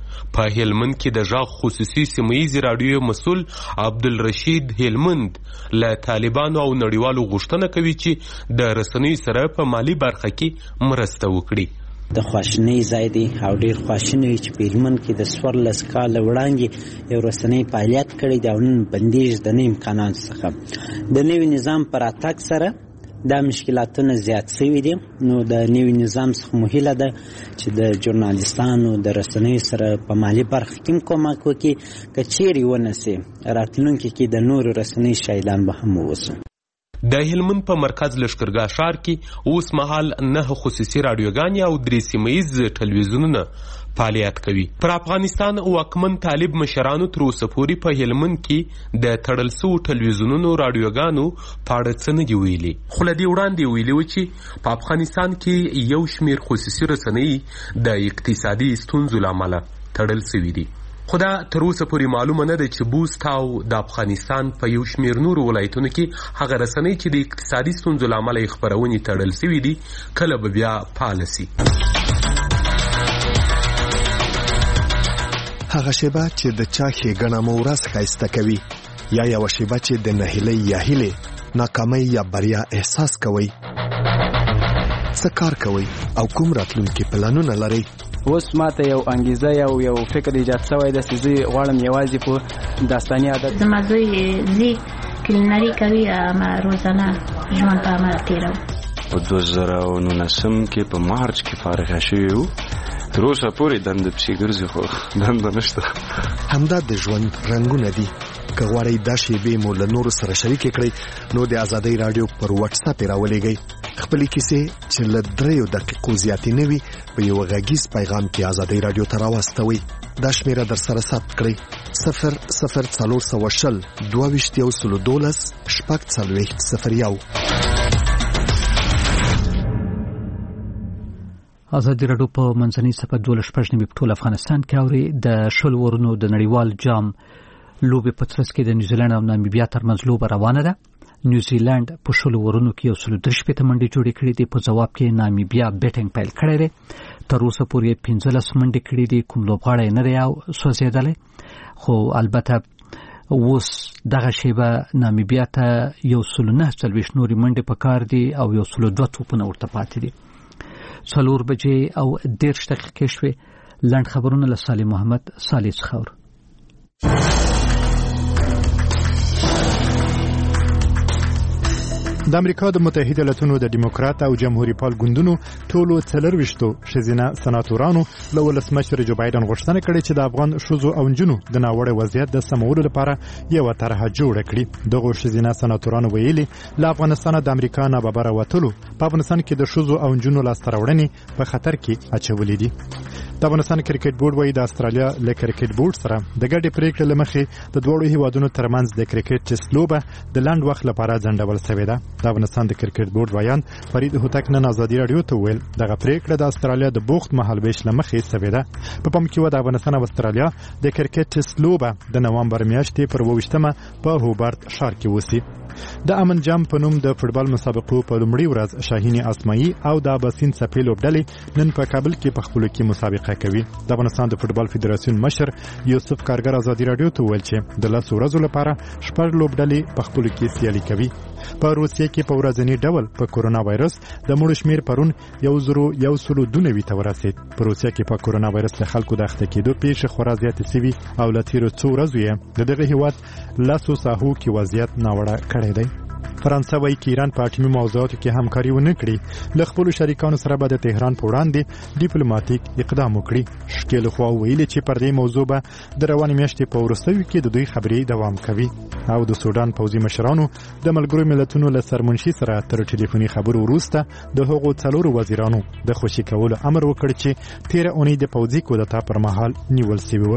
په هلمند کې د ژغ خصوصي سیمهییزي رادیو مسؤل عبدالرشید هلمند له طالبانو او نړیوالو غوښتنه کوي چې د رسنیو سره په مالی برخه کې مرسته وکړي. د خواشنۍ ځای دی او ډیر خواشنی چې په هلمند کې د 14 کاله وړاندې یو رسنۍ فعالیت کړی دی او نن بندیز د نه امکاناتو څخه د نوي نظام پر اتاک سره دا مشکلاتونه زیات شوي دي. نو د نوي نظام څخه مهیله ده چې د ژورنالستانو د رسنیو سره په مالی برخه کې کومک وکړي که چیرې ونه سي راتلونکي کې د نورو رسنیو شایلان به هم ووسو. د هلمند په مرکز لشکرګاه ښار کې اوس مهال 9 خصوصي رادیوګانې او 3 سیمهییز ټلویزیونونه فعالیت کوي. پر افغانستان واکمن طالب مشرانو تر اوسه پورې په هلمند کې د تړل شویو ټلویزیونونو رادیوګانو په اړه څه نه دي ویلي. خو له دې وړاندې ویلي و چې په افغانستان کې یو شمېر خصوصي رسنۍ د اقتصادي ستونزو له امله تړل شوي دي. خو دا تر اوسه پورې معلومه نه ده چې بوست او د افغانستان په یو شمېر نورو ولایتونو کې هغه رسنۍ چې د اقتصادي ستونزو له امله یې خپرونې تړل شوي دي کله به بیا فعاله سي. هغه شیبه چې د چا ښېګڼه مو ورځ ښایسته کوي یا یوه شیبه چې د نهیلۍ یا هیلې ناکامۍ یا بریا احساس کوئ. څه کار کوئ او کوم راتلونکي پلانونه لرئ؟ اوس ماته یو انګیزه یو فکر ایجاد شوی ده چې زه غواړم یوازې په داستاني عادت زما زوی زی کلینري کوي ما روزانه ژوند په عمل تېروم. په 2019 کې په مارچ کې فارغ شوی وو تر اوسه پورې دنده پسې ګرځي خو دنده نشته. همدا د ژوند رنګونه دي. که غواړئ دا شیبې مو له نورو سره شریکې کړئ نو د ازادۍ راډیو پر واتس اپ راولېږئ. خپلې کیسې چې له 3 دقیقو زیاتې نه وي په یو غږیز پیغام کې ازادۍ راډیو ته راواستوئ. دا شمیره در سره ثبت کړئ 00420 22 001. ازادي راډیو په منځنۍ صفحه 12 په ټول افغانستان کې اوري. د شل ورونو د نړیوال جام لوبې په ترڅ کې د نیوزیلند او نامیبیا ترمنځ لوبه روانه ده. نیوزیلند په شل ورونو کې 103 منډې جوړې کړې دي. په جواب کې نامیبیا بیټینګ پیل کړی دی. تر اوسه پورې 15 منډې کړې دي. کوم لوبغاړی نه دی سوځېدلی، خو البته اوس دغه شیبه نامیبیا ته 149 نورې منډې پکار دي او 102 توپونه ورته پاتې دي. 4 بجې او 10 دقیقې شوې. لنډ خبرونه له صالح محمد صالح څخه. د امریکا د متحده ایالاتونو د دیموکرات او جمهوریت پال ګوندونو ټولو 24 ښځینه سناتورانو له ولسمشر جو بایدن غوښتنه کړې چې د افغان ښځو او نجونو د ناوړه وضعیت د سمولو لپاره یو طرحه جوړه کړي. دغه ښځینه سناتورانو ویلي له افغانستان د امریکا نه بابره وټلو په افغانستان کې د ښځو او نجونو لاسته راوړنې په خطر کې اچولې دي. د افغانستان کرکټ بورډ وايي د استرالیا له کرکټ بورډ سره د ګډې پریکړې لمخې د دوړو هیوادونو ترمنځ د کرکټ ټیسټ لوبه د لاند وخت لپاره ځنډول شوې ده. د افغانستان د کرکټ بورډ وایان فرید هوتک نن ازادي راډیو ته ویل دغه پریکړه د استرالیا د بوخت مهالويش لمخې شوې ده. په پام کې و د افغانستان او استرالیا د کرکټ ټیسټ لوبه د نوامبر میاشتې پر 28مه په هوبارت ښار کې وسی. د امن جام په نوم د فوتبال مسابقو په لومړي ورځ شاهین اسماعیل او د اباسین څپې لوبډلې نن په کابل کې په خپلو کې مسابقه کوي. د افغانستان د فوتبال فدراسیون مشر یوسف کارګر ازادي راډیو ته ویل چې د 10 ورځو لپاره 6 لوبډلې په خپلو کې سیالي کوي. په روسیې کې په ورځنی ډول په کورونا وایرس د مړو شمیر پرون 1092 ته ورسید. په روسیې کې په کورونا وایرس له خلکو د اخته کېدو پیښې خورا زیاتې سوي او له تیرو 2 ورځو یې دغه هیواد لاسو ساحو کې وضعیت ناوړه کړی دی. فرانسه وايي چې ایران په اټومي موضوعاتو کې همکاري ونه کړي. له خپل شریکانو سره به د تهران په وړاندې ډیپلوماټیک اقدام وکړي. شکیل خو ویلي چې پر دې موضوع به د روانې میاشتې په وروستیو کې د دوی خبرې دوام کوي. او د سودان پوځي مشرانو د ملګرو ملتونو له سرمنشي سره تر ټلیفوني خبرو وروسته د هغو 4 وزیرانو د خوشي کولو امر وکړ چې 13 اونۍ د پوځي کودتا پر مهال نیول شوی و.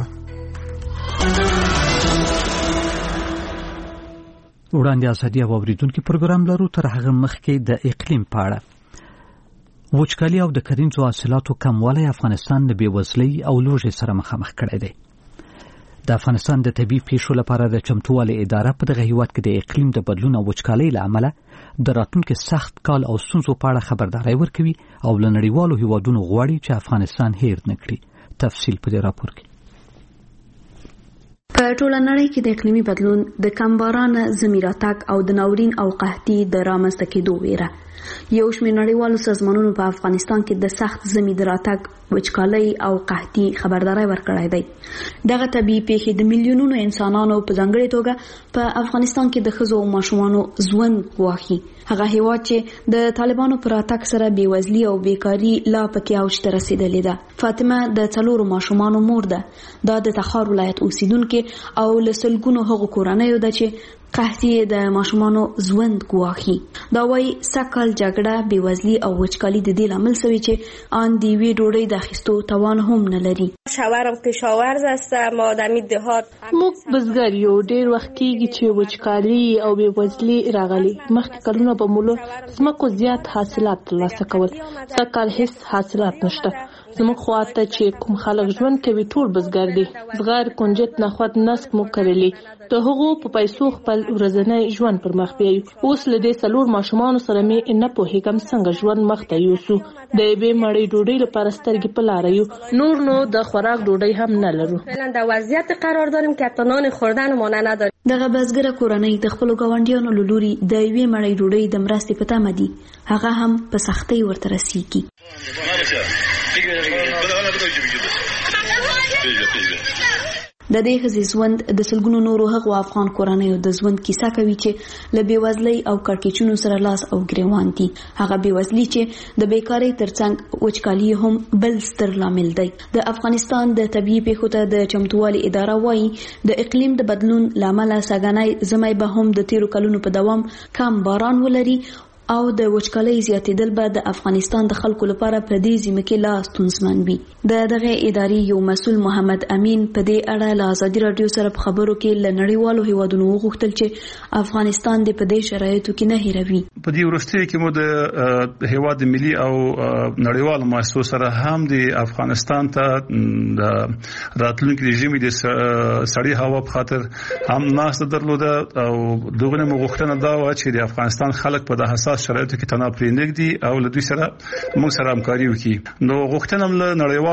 وړاندې ازادي او اوریدونکو پروګرام لرو. تر هغه مخکې د اقلیم په اړه وچکالي او د کرنیزو حاصلاتو کموالی افغانستان د بېوزلۍ او لوږې سره مخامخ کړی دی. د افغانستان د طبي پیښو لپاره د چمتووالي اداره په دغه هیواد کې د اقلیم د بدلون او وچکالۍ له امله د راتلونکي سخت کال او ستونزو په اړه خبرداری ورکوي او له نړیوالو هیوادونو غواړي چې افغانستان هیر نه کړي. تفصیل په دې راپور کې. په ټوله نړۍ کې د اقلیمي بدلون د کم باران زمي راتګ او د ناورین او قحطي د رامنځته کېدو ویره یو شمېر نړیوالو سازمانونو په افغانستان کې د سخت زمي د راتګ وچکالۍ او قحطي خبرداری ورکړی دی. دغه طبیعي پیښې د میلیونونو انسانانو په ځانګړې توګه په افغانستان کې د ښځو او ماشومانو ژوند ګواښي. هغه هیواد چې د طالبانو پر راتګ سره بېوزلي او بیکاري لا پکې اوج ته رسیدلې ده. فاطمه د 4 ماشومانو مور ده. دا د تخار ولایت اوسیدونکې او له سلګونو هغو کورنیو ده چې قحطي د ماشومانو ژوند ګواښي. دا وايي سکل جګړه بېوزلي او وچکالي د دې لامل شوی چې آن دی وی ډوډۍ د اخیستو توان هم نه لري. شاورم کشاورز هستم آدمی دهات. موږ بزګر یو. ډېر وخت کېږي چې وچکالي او بېوزلي راغلي. مخکې کلونه به مو له ځمکو زیات حاصلات ترلاسه کول. سږکال هیڅ حاصلات نشته. زموږ خواته چې کوم خلک ژوند کوي ټول بزګر دي. زغر کنجد نخود نسک مو کرلی. د هغو په پیسو خپل ورځنی ژوند پر مخ بیایو. اوس له دې 4 ماشومانو سره مې نه پوهېږم څنګه ژوند مخ ته یوسو. د یوې مړۍ ډوډۍ لپاره سترګې په لاره یو. نور نو د خوراک ډوډۍ هم نه لرو. فعلا د وضعیت قرار داریم که حتی نان خوردن مو نه نداریم. دغه بزګره کورنۍ د خپلو ګاونډیانو له لوري د یوې مړۍ ډوډۍ د مرستې په تمه دي. هغه هم په سختۍ ورته رسیږي. د دې ښځې ژوند د سلګونو نورو هغو افغان کورنیو د ژوند کیسه کوي چې له بېوزلۍ او کړکېچونو سره لاس او ګریوان دي. هغه بېوزلي چې د بیکارۍ ترڅنګ وچکالي هم بل ستر لامل دی. د افغانستان د طبیعي پیښو ته د چمتووالي اداره وایي د اقلیم د بدلون لامل ساګانی زمای به هم د تیرو کلونو په دوام کم باران ولري او د وچکالۍ زیاتېدل به د افغانستان د خلکو لپاره په دې سیمه کې لا ستونزمن وي. دغه ادارې یو مسؤل محمد امین په دې اړه له ازادي رادیو سره په خبرو کې له نړیوالو هیوادونو وغوښتل چې افغانستان د په دې شرایطو کې نه هیروي. په دې وروستیو کې مو د هیواد ملي او نړیوالو مؤسسو سره هم د افغانستان ته د راتلونکي رژیم د سړی هوا په خاطر هم ناسته درلوده او دغه مغوښتنه دا و چې د افغانستان خلک په د حساس شرایطو کې تناب پرې نږدي او له دوی سره موږ سره همکاري وکړي. نو غوښتنه هم له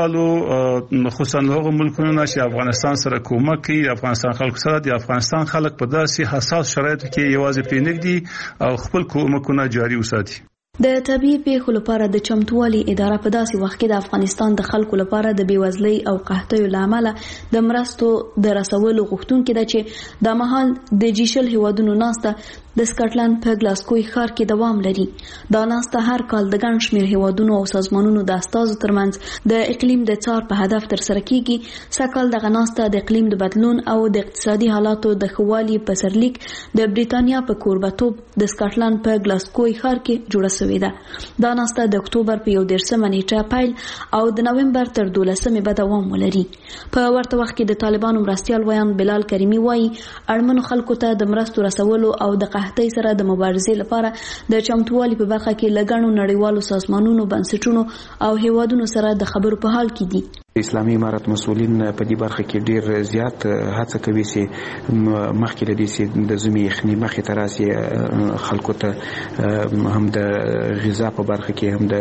نړیوالو خصوصا هغو ملکونو نه چې افغانستان سره کومک کوي، افغانستان خلکو سره د افغانستان خلک په داسې حساس شرایطو کې یوازې پرې نږدي او خپل کومکونه جاري وساتي. د طبيعي پیښو لپاره د چمتووالي اداره په داسې وخت کې د افغانستان د خلکو لپاره د بیوزلۍ او قحطۍ لامل د مرستو د رسولو غوښتونکو ده چې د مهال د جیشل هیوادونو ناسته د سکاټلند په ګلاسکوی ښار کې دوام لري. دا ناسته هر کال د ګڼ شمېر هیوادونو او سازمانونو د استازو ترمنځ د اقلیم د څار په هدف تر سره کیږي. سکهال دغه ناسته د اقلیم د بدلون او د اقتصادي حالاتو د ښه والي په سرلیک د بریتانیا په کوربتوب د سکاټلند په ګلاسکوی ښار کې جوړه شوې ده. دا ناسته د اکتوبر په 11 نیټه پیل او د نومبر تر 12 به دوام ولري. په ورته وخت کې د طالبانو مرستیال ویان بلال کریمی وایي اړمنو خلکو ته د مرستو رسولو او د قحطۍ سره د مبارزې لپاره د چمتووالي په برخه کې لګڼو نړیوالو سازمانونو، بنسټونو او هیوادونو سره د خبرو په حال کې دي. اسلامي امارت مسؤلین په دې برخه کې ډیر زیات هڅه کوي چې مخکې لدې چې د زمي یخني مخې ته راسي خلکو ته هم د غذا په برخه کې هم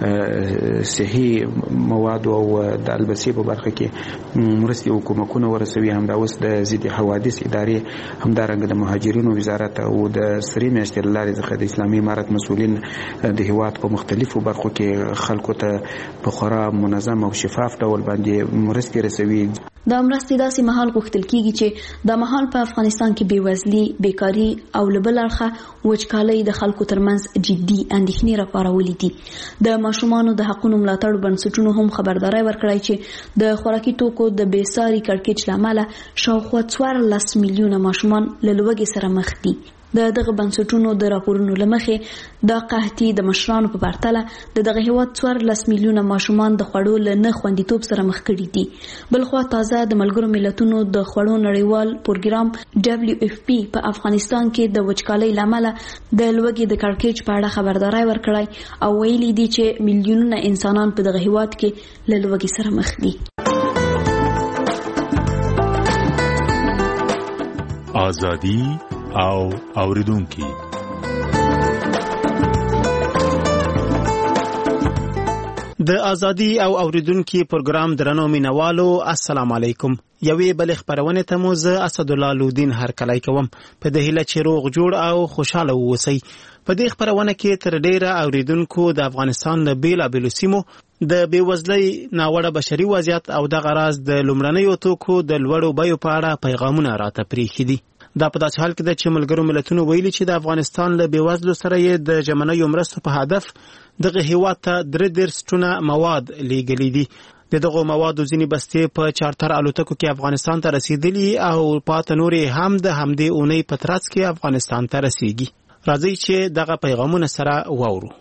د صحي مواد او د البسي په برخه کې مرستي حکومتونه ورسوي. هم دا اوس د ضد حوادث ادارې هم دا رنګ د مهاجرینو وزارت او د سری میاشتې لارې څخه د اسلامي امارت مسؤلین د هیواد په مختلفو برخو کې خلکو ته په خورا منظم او شفاف ډول باندې مرستې رسوي. دا مرستې داسې مهال غوښتل کیږي چې د مهال په افغانستان کې بیوزلي، بیکاری او لبل اړخه وچکالۍ د خلکو ترمنځ جدي اندېښنې راپارولې دي. د ماشومانو د حقوقو ملاتړ بنسټونو هم خبرداري ورکړې چې د خوراکي توکو د بېساري کړکېچ لامل شاوخوا 14 میلیونه ماشومان له لوږې سره مخ دي. دغه بنسټونو د راپورونو لمخې د قحطۍ د مشرانو په پرتله دغه هیواد 14 میلیونه ماشومان د خوړو له نه خوندیتوب سره مخ کړي دي. بلخوا تازه د ملګرو ملتونو د خوړو نړیوال پروګرام WFP په افغانستان کې د وچکالۍ لامل د لوږې د کړکېچ په اړه خبرداري ورکړی او ویلي دي چې میلیونونه انسانان په دغه هیواد کې له لوږې سره مخ دي. آزادي او اوریدونکي د ازادي او اوریدونکي پروګرام درنو مینوالو السلام علیکم. یوې بل خبرونه ته مو زه اسد الله لودین هرکلی کوم په د هیله چې روغ جوړ او خوشاله اوسئ. په دې خبرونه کې تر ډیره اوریدونکو د افغانستان د بیلابیلو سیمو د بیوزلۍ ناوړه بشري وضعیت او د غراز د لومړنیو توکو د لوړو بیو په اړه پیغامونه راته پریښي دي. دا په داسې حال کې ده چې ملګرو ملتونو ویلي چې د افغانستان له بیوزلو سره یې د ژمنیو مرستو په هدف دغه هیواد ته 33 ټنه مواد لیږلي دي. دغه موادو ځینې بستې په چارتر الوتکو کې افغانستان ته رسیدلي او پاته نورې هم د همدې اونۍ په ترڅ کې افغانستان ته رسیږي. راځئ چې دغه پیغامونه سره واورو.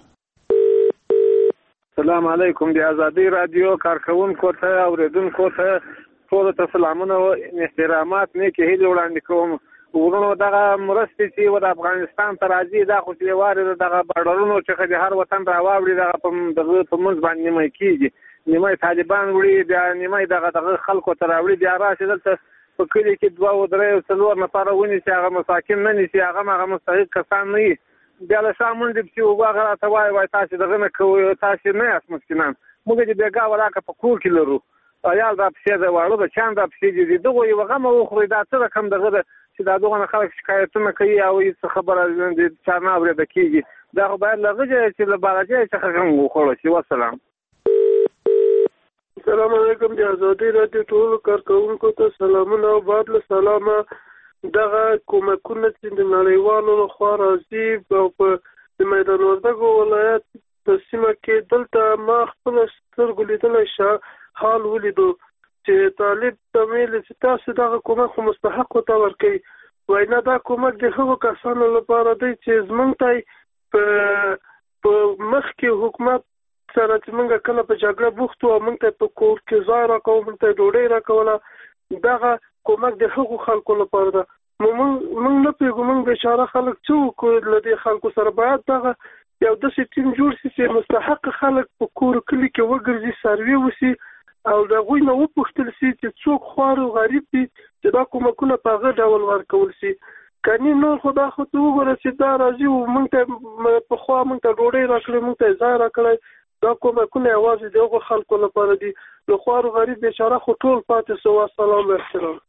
السلام علیکم. د ازادي رادیو کارکونکو ته اوریدونکو ته ټول ته سلامونه او احترامات نیکې هیلې وړاندې کوم. ورونو دغه مرستې چې د افغانستان ته راځي دا خو چې واره دغه بارډرونو چې د هر وطن راواوړي دغه په منځ باندې نیمه کېږي. نیمه طالبان وړي بیا نیمه دغه خلکو ته راوړي بیا راشي دلته په کلي کې 2-3 نفره ونیسي هغه مساکین نه نیسي هغه مستحق کسان نه وي. بیا له شا منډې پسې اوبه هغه راته وایي تاسې دغه نه کوئ تاسې نه یاست مسکینان موږ چې بېګا ولاکه په کور کې لرو عیال را پسې د واړه بچیان را پسې دي دغو یوه غمه وخورئ دا څه رقم دغه ده چې دا دغه نه خلک شکایتونه کوي او هېڅ خبره د چا نه اورېده کېږي. دا خو باید له هغه ځایه چې له بهر ځایه څخه هم وخوړل شي. وسلام. السلام علیکم. د ازادي رادیو ټول کارکونکو ته سلامونه او بعد له سلامه. دغه کومکونه چې د نړیوالو لخوا راځي او په میدان وردګو ولایت په سیمه کې دلته ما خپل سترګو لیدلی حال ولیدو چې طالب ته ویل چې تاسو دغه کومک خو مستحقو ته ورکوئ. وایي نه، دا کومک د هغو کسانو لپاره دی چې زموږ ته په مخکې حکومت سره چې موږ کله په جګړه بوخت وو او موږ ته په کور کې ځای راکوو، موږ ته ډوډۍ راکوله. دغه کومک د هغو خلکو لپاره ده. موږ نه پوهېږو موږ بیچاره خلک څه وکړو. له دې خلکو سره باید دغه یو داسې ټیم جوړ شي چې مستحق خلک په کور کلي کې وګرځي، سروې وشي او د هغوی نه وپوښتل شي چې څوک خوار او غریب دي چې دا کومکونه په هغه ډول ورکول شي. کني نور خو دا خو ته وګوره چې دا راځي او موږ ته پخوا موږ ته ډوډۍ راکړې، موږ ته ځای راکړی. دا کومکونه یوازې د هغو خلکو لپاره دي. نو خوار او غریب بیچاره خو ټول پاتې سو. السلام احترام.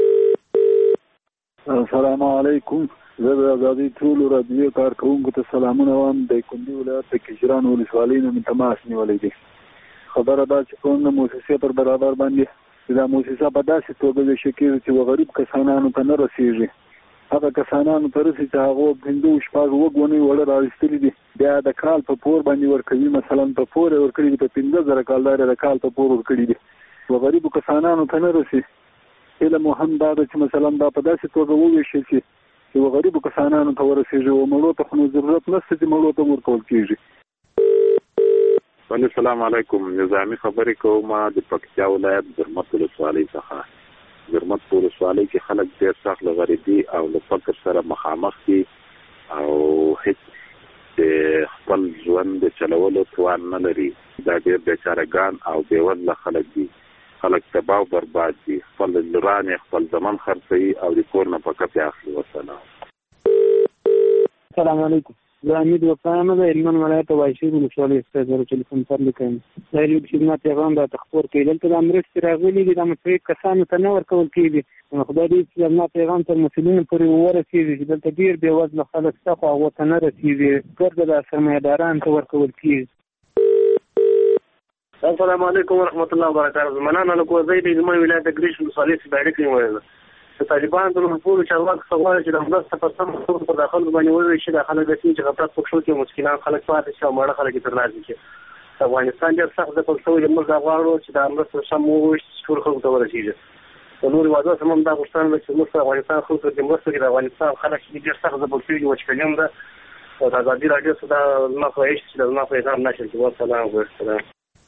السلام علیکم. زه د ازادي ټولو رادیو کارکونکو ته سلامونه وایم. د کندي ولایت د کشران ولسوالۍ نه مې تماس نیولی دی. خبره دا چې کوم موسسې پر برابر باندې چې دا موسسه په داسې توګه ویشل کېږي چې غریب کسانانو ته نه رسېږي. هغه کسانانو ته رسي چې هغه 5-6 وګونې وړه راوستلي دي، بیا د کال په پور باندې ورکوي. مثلا په پور یې ورکړي دي، په 15,000 کالدار د کال په پور ورکړي دي، غریبو کسانانو ته نه رسي. علم هم دا ده چې مثلا دا په داسې توګه وویشل شي چې غریبو کسانانو ته ورسېږي او مړو ته خو ضرورت نشته چې مړو ته ورکول کېږي. السلام علیکم. نظامی خبرې کوم د پکتیا ولایت زرمت ولسوالۍ څخه. زرمت ولسوالۍ کې خلک ډېر سخت له غریبي او له فقر سره مخامخ دي او هیڅ د خپل ژوند د چلولو توان نه لري. دا ډېر بیچارهګان او بېوزله خلک دي. خلک تباه او برباد دي. خپل لران خپل زمان خرڅوي او د کور نه فقط اخلي. وسلام. السلام علیکم. زه حمید وفایم د هلمند ولایت وایشیر ولسوالۍ څخه زه ټلیفون سره لیکم. دا یو خدمت پیغام د تخپور کې دلته د مرستې راغلي دي، د متفق کسانو ته نه ورکول کېږي. خدای دې چې زما پیغام تر مسؤلینو پورې ورسېږي چې دلته ډېر بېوزله خلک شته خو هغو ته نه رسېږي. ګرده د سرمایه‌دارانو ته ورکول کېږي. السلام علیکم ورحمۃ اللہ وبرکاتہ. مننه له کوزۍ د هلمند ولایت د ګریش ولسوالۍ څخه اړیکې نیولې. د طالبانو د ټولو چارواکو څخه غواړي چې د مرستې په سم ډول په داخل باندې وویشي. د خلک د سیمې چې غفلت پکښو کې مسکینان خلک پاتې شي او ماړه خلک یې ترلاسه کړي. افغانستان ډېر سخت ځپل شوی دی. موږ دا غواړو چې دا مرسته سم وویشي چې ټولو خلکو ته ورسېږي. د نورو هېوادونو څخه هم دا غوښتنه ده چې موږ په افغانستان خلکو ته دې مرسته کړي. د افغانستان خلک چې ډېر سخت ځپل شوي دي، وچکالي هم ده. او د ازادي راډیو څخه دا زما خواهش چې د زما پیغام نشر کړي. والسلام علیکم.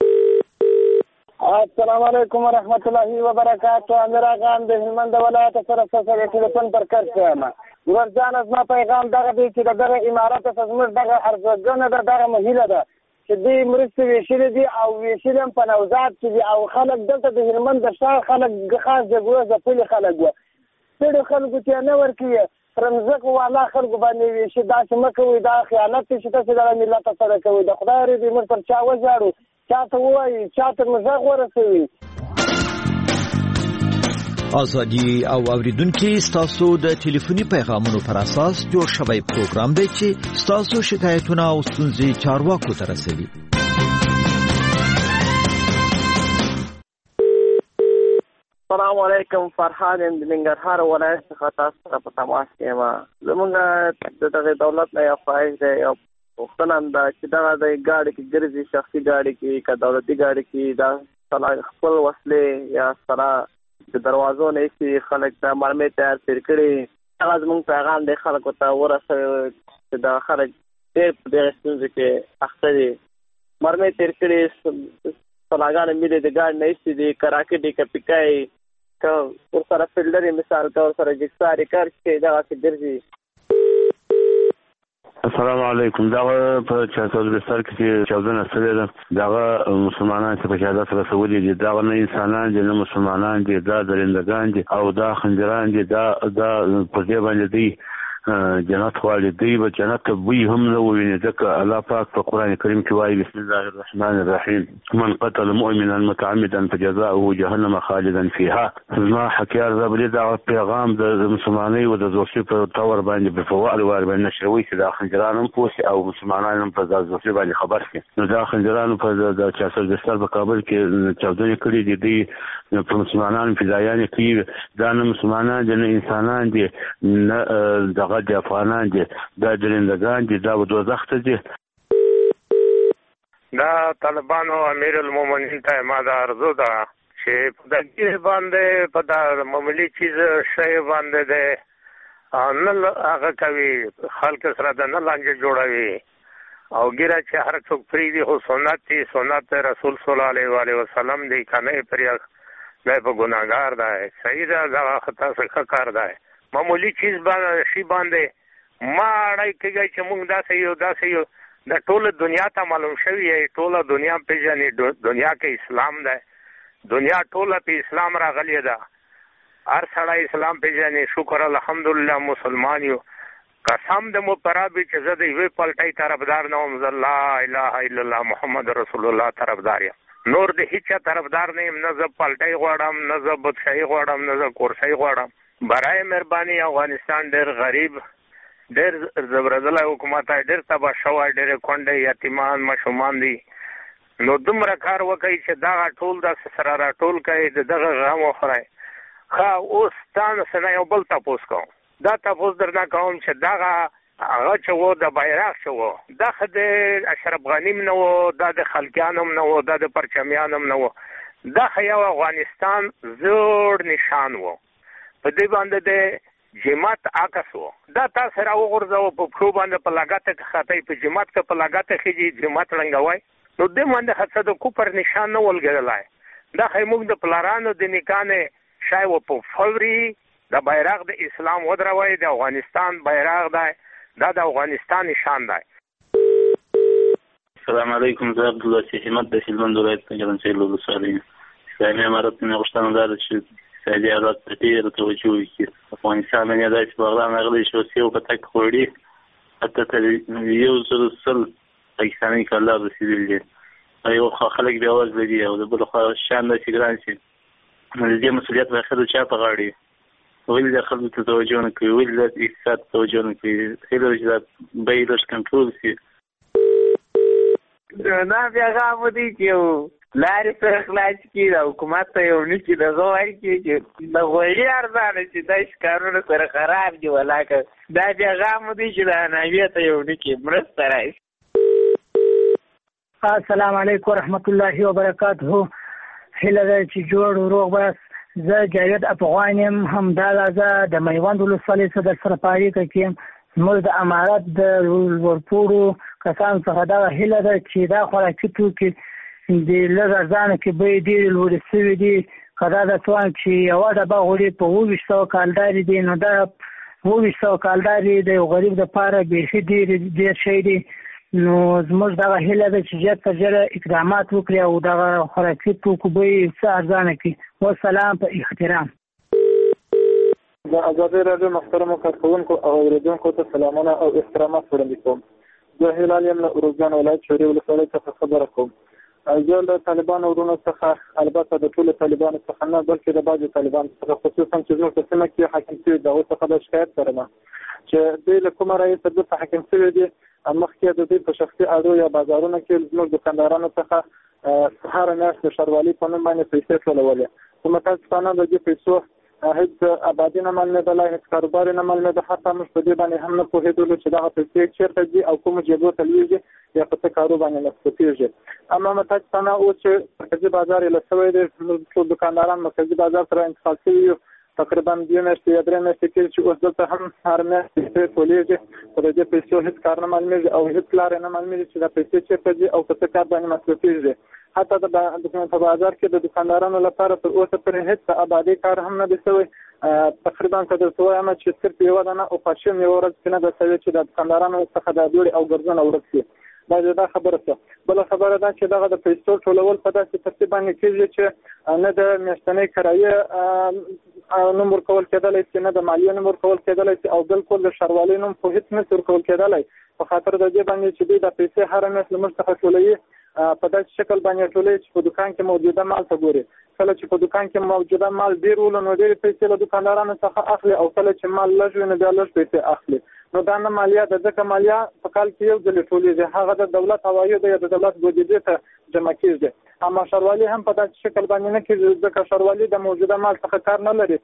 السلام علیکم ورحمۃ اللہ وبرکاتہ. امیر خان د هلمند ولایت سره سره ټلیفون پر کار کوم. ورځان از ما پیغام دغه دی چې دغه امارات څخه زموږ دغه ارزګنه دغه مهیله ده چې دې مرستې ویشلې دي او ویشلې هم په نوزاد کې دي او خلک دلته د هلمند د شاه خلک خاص جګړه ځپلي خلک وو. ټول خلکو ته نه ورکیږي. رمزق والا خلکو باندې ویشي. دا چې مکوي دا خیانت چې تاسو د ملت سره کوي. د خدای دې موږ پر چا وځاړو، چاته وایي، چاته مزاق ورسوي. ازادي او اوریدونکو ستاسو د ټلیفوني پیغامونو پر اساس جوړ شوی پروګرام دی چې ستاسو شکایتونه او ستونزې چارواکو ته رسوي. السلام علیکم. فرحان د ننګرهار ولایت څخه تاسو سره په تماس کې یم. زموږ د دغه دولت نه یو خواهش دی، یو پوښتنه ده چې دغه د ګاډي کې ګرځي، شخصي ګاډي کې که دولتي ګاډي کې دا خپل وسلې یا سره د دروازو نه ایستي خلک د مرمۍ تیار تېر کړي. هغه زموږ پیغام دی خلکو ته ورسوي چې دا خلک ډېر په دغه ستونزو کې اخته دي. مرمۍ تېر کړي، سلاګانې ملي د ګاډي نه ایستي دي، که راکټ یې که پیکای که ورسره فلډر یې مثال که ورسره جګسار یې کار چې دغسې ګرځي. السلام علیکم. دغه په چاودنه کې چې چاودنه شوې ده دغه مسلمانان چې په شهادت رسولي دي، دغه نه انسانان دي نه مسلمانان دي، دا درندګان دي او دا خنجران دي. دا په دې باندې دی جنت غواړي دوی به جنت ته بوی هم نه وویني ځکه الله پاک په قرآن کریم کې وایي بسم الله الرحمن الرحیم من قتل مؤمنا متعمدا فجزاؤه جهنم خالدا فيها. زما حکیار زبري دا پیغام د مسلمانۍ او د زوسي په تور باندې په فوال وار باندې نشروي چې د خنجران هم پوسي او مسلمانان هم په زوسي باندې خبر شي. نو دا خنجران په د چاسل دستر په کابل کې چاودنې کړې دي په مسلمانانو فدایان کې دا نه مسلمانان دي نه انسانان دي نه دغه د افغانان دي دا درندگان دي دا دوزخ ته دي. دا طالبانو امیر المؤمنین ته ما دا ارزو ده چې په دې باندې په دا معمولی چیز شی باندې ده نه هغه کوي خلک سره د نه لانجه جوړوي او ګیره چې هر څوک پریږدي خو سنت رسول صلی الله علیه وسلم دی کنه پرې دا په ګناګار ده صحیح ده دا خطا څخه کار ده معمولی چیز باندې شی باندې ما اړای کېږي چې موږ داسې یو د ټوله دنیا ته معلوم شوی ټوله دنیا پیژني دنیا کې اسلام ده دنیا ټوله په اسلام راغلی ده هر سړی اسلام پیژني شکر الحمدلله مسلمان یو قسم د مو پرابي چې زه د یوې پلټۍ طرفدار نه وم لا اله الا الله محمد رسول الله طرفدار یم نور د هیڅ طرفدار نه یم نه زه پلټۍ غواړم نه زه بدشاهي غواړم نه زه کورسۍ غواړم برای مهرباني افغانستان ډېر غریب ډېر زبردله حکومت دی ډېر تباه شوی ډېرې کونډې یتیمان ماشومان دي نو دومره کار وکړئ چې دغه ټول داسې سره راټول کړئ د دغه غم وخورئ ښه اوس تا نه یو بل تپوس کوم دا تپوس درنه کوم چې دغه هغه چې و د بیرغ چې و دا خو د اشرف غني هم نه و دا د خلکیان هم نه و دا د پرچمیان هم نه و دا خو یو افغانستان زوړ نشان و په دې باندې د جماعت عکس و دا تاسو را وغورځو په پښو باندې په لګاته کې خطای په جماعت کې په لګاته کې جماعت رنګوي نو دې باندې خاصه د کوپر نشان نه ولګلای دا خیموږ د پلارانو د نکانه شای و په فوري د بیرغ د اسلام ودروي د افغانستان بیرغ دا د افغانستان نشان دی. السلام علیکم زه عبدالله احمد د هلمند ولایت څخه یم صالح اسلامي امارت نه غوښتنه ده چې سعودي عرب ته ډېر توجه وکړي افغانستان نه داسې بغداد غلي شو سیو په تک خوړي حتی تر یو سل پاکستاني کلا رسیدلی دي یو خلک بیا واز لري او د بل خو شان د سیګران شي دې مسؤلیت به خدای چا په غاړي ولې د خلکو ته توجه نه کوي ولې د اقتصاد توجه نه کوي هیله چې بیرش کنټرول شي نه بیا غو دي چې لارې سره خلاص کړي د حکومت ته یو نشي د غوړ کې چې د غوړي ارزانه چې د ښکارونو سره خراب دي ولاکه دا بیا غو دي چې د ناویه ته یو نشي مرسته راشي. السلام علیکم ورحمت الله وبرکاته هله چې جوړ روغ بس زه جاوید افغان یم همداله زه د میوند ولسوالۍ څخه در سره په اړیکه کې یم زموږ د امارت د ورپورو کسانو څخه دغه هیله ده چې دا خوراکي توکي د لږ ارزانه کې بیې ډېرې لوړې شوي دي که دا د توان چې یوه ډبه غوړي په 2700 کالدارې دي نو دا 2700 کالدارې د یو غریب دپاره بیخي ډېر شی دی نو زموږ دغه هیله ده چې ژر تر ژره اقدامات وکړي او دغه خوراکي توکو بیې څه ارزانه کړي والسلام په احترام. د ازادۍ راډیو محترمو کارکوونکو او اورېدونکو ته سلامونه او احترامات وړاندې کوم. زه هلال یم له اروزګان ولایت شوري ولسوالۍ څخه خبره کوم. زه له طالبانو ورونو څخه البته د ټولو طالبانو څخه نه بلکې د بعضو طالبانو څخه خصوصا چې زموږ په سیمه کې حاکم شوي د هغو څخه د شکایت لرم چې دوی له کومه رایې دلته حاکم شوي دي مخکې د دوی په شخصي اډو یا بازارونو کې زموږ دکاندارانو څخه هره میاشت د ښاروالۍ په نوم باندې پیسې ټولولې خو متاسفانه د دې پیسو هیڅ آبادي نه معلومېدله هیڅ کاروبار یې نه معلومېده حتی موږ په دې باندې هم نه پوهېدلو چې دغه پیسې چېرته ځي او کومو جېبو ته لوېږي یا په څه کارو باندې مصرفېږي اما متاسفانه اوس چې مرکزي بازار یې له شوی دی زموږ ټول دکانداران مرکزي بازار سره انتقال شوي یو تقریبا 2 میاشتې یا 3 میاشتې کېږي چې اوس دلته هم هر میاشت پیسې ټولېږي خو د دې پیسو هیڅ کار نه معلومېږي او هیڅ لارې نه معلومېږي چې دا پیسې چېرته ځي او په څه کار باندې مصرفېږي حتی په بازار کې د دکاندارانو لپاره تر اوسه پورې هیڅ آبادي کار هم نه دی شوی تقریبا که درته وایم چې صرف یوه دانه اوپاشن یوه ورځ کې نه ده شوې چې د دکاندارانو څخه د دوړې او ګرځونه ورک شي دا خبره ده. بل خبره ده چې دغه د پیسو ټولول په داسې ترتیب باندې کېږي چې نه د میاشتنۍ کرایه نوم ورکول کېدلی شي، نه د مالیې نوم ورکول کېدلی شي، او بالکل د ښاروالۍ نوم خو هېڅ نشي ورکول کېدلی په خاطر د دې باندې چې دوی د پیسې هره میاشت له موږ څخه ټولوي په داسې شکل باندې ټولوي چې په دوکان کې موجوده مال ته ګوري. کله چې په دوکان کې موجوده مال ډېر ولو نو ډېرې پیسې له دوکاندارانو څخه اخلي، او کله چې مال لږ وي نو بیا لږ پیسې اخلي. نو دا نه مالیه ده، ځکه مالیه په کال کې یو ځل ټولېږي، هغه د دولت عواید یا د دولت بودیجې ته جمع کېږي. اما ښاروالي هم په داسې شکل باندې نه کېږي، ځکه ښاروالي د موجوده مال څخه کار نه لري.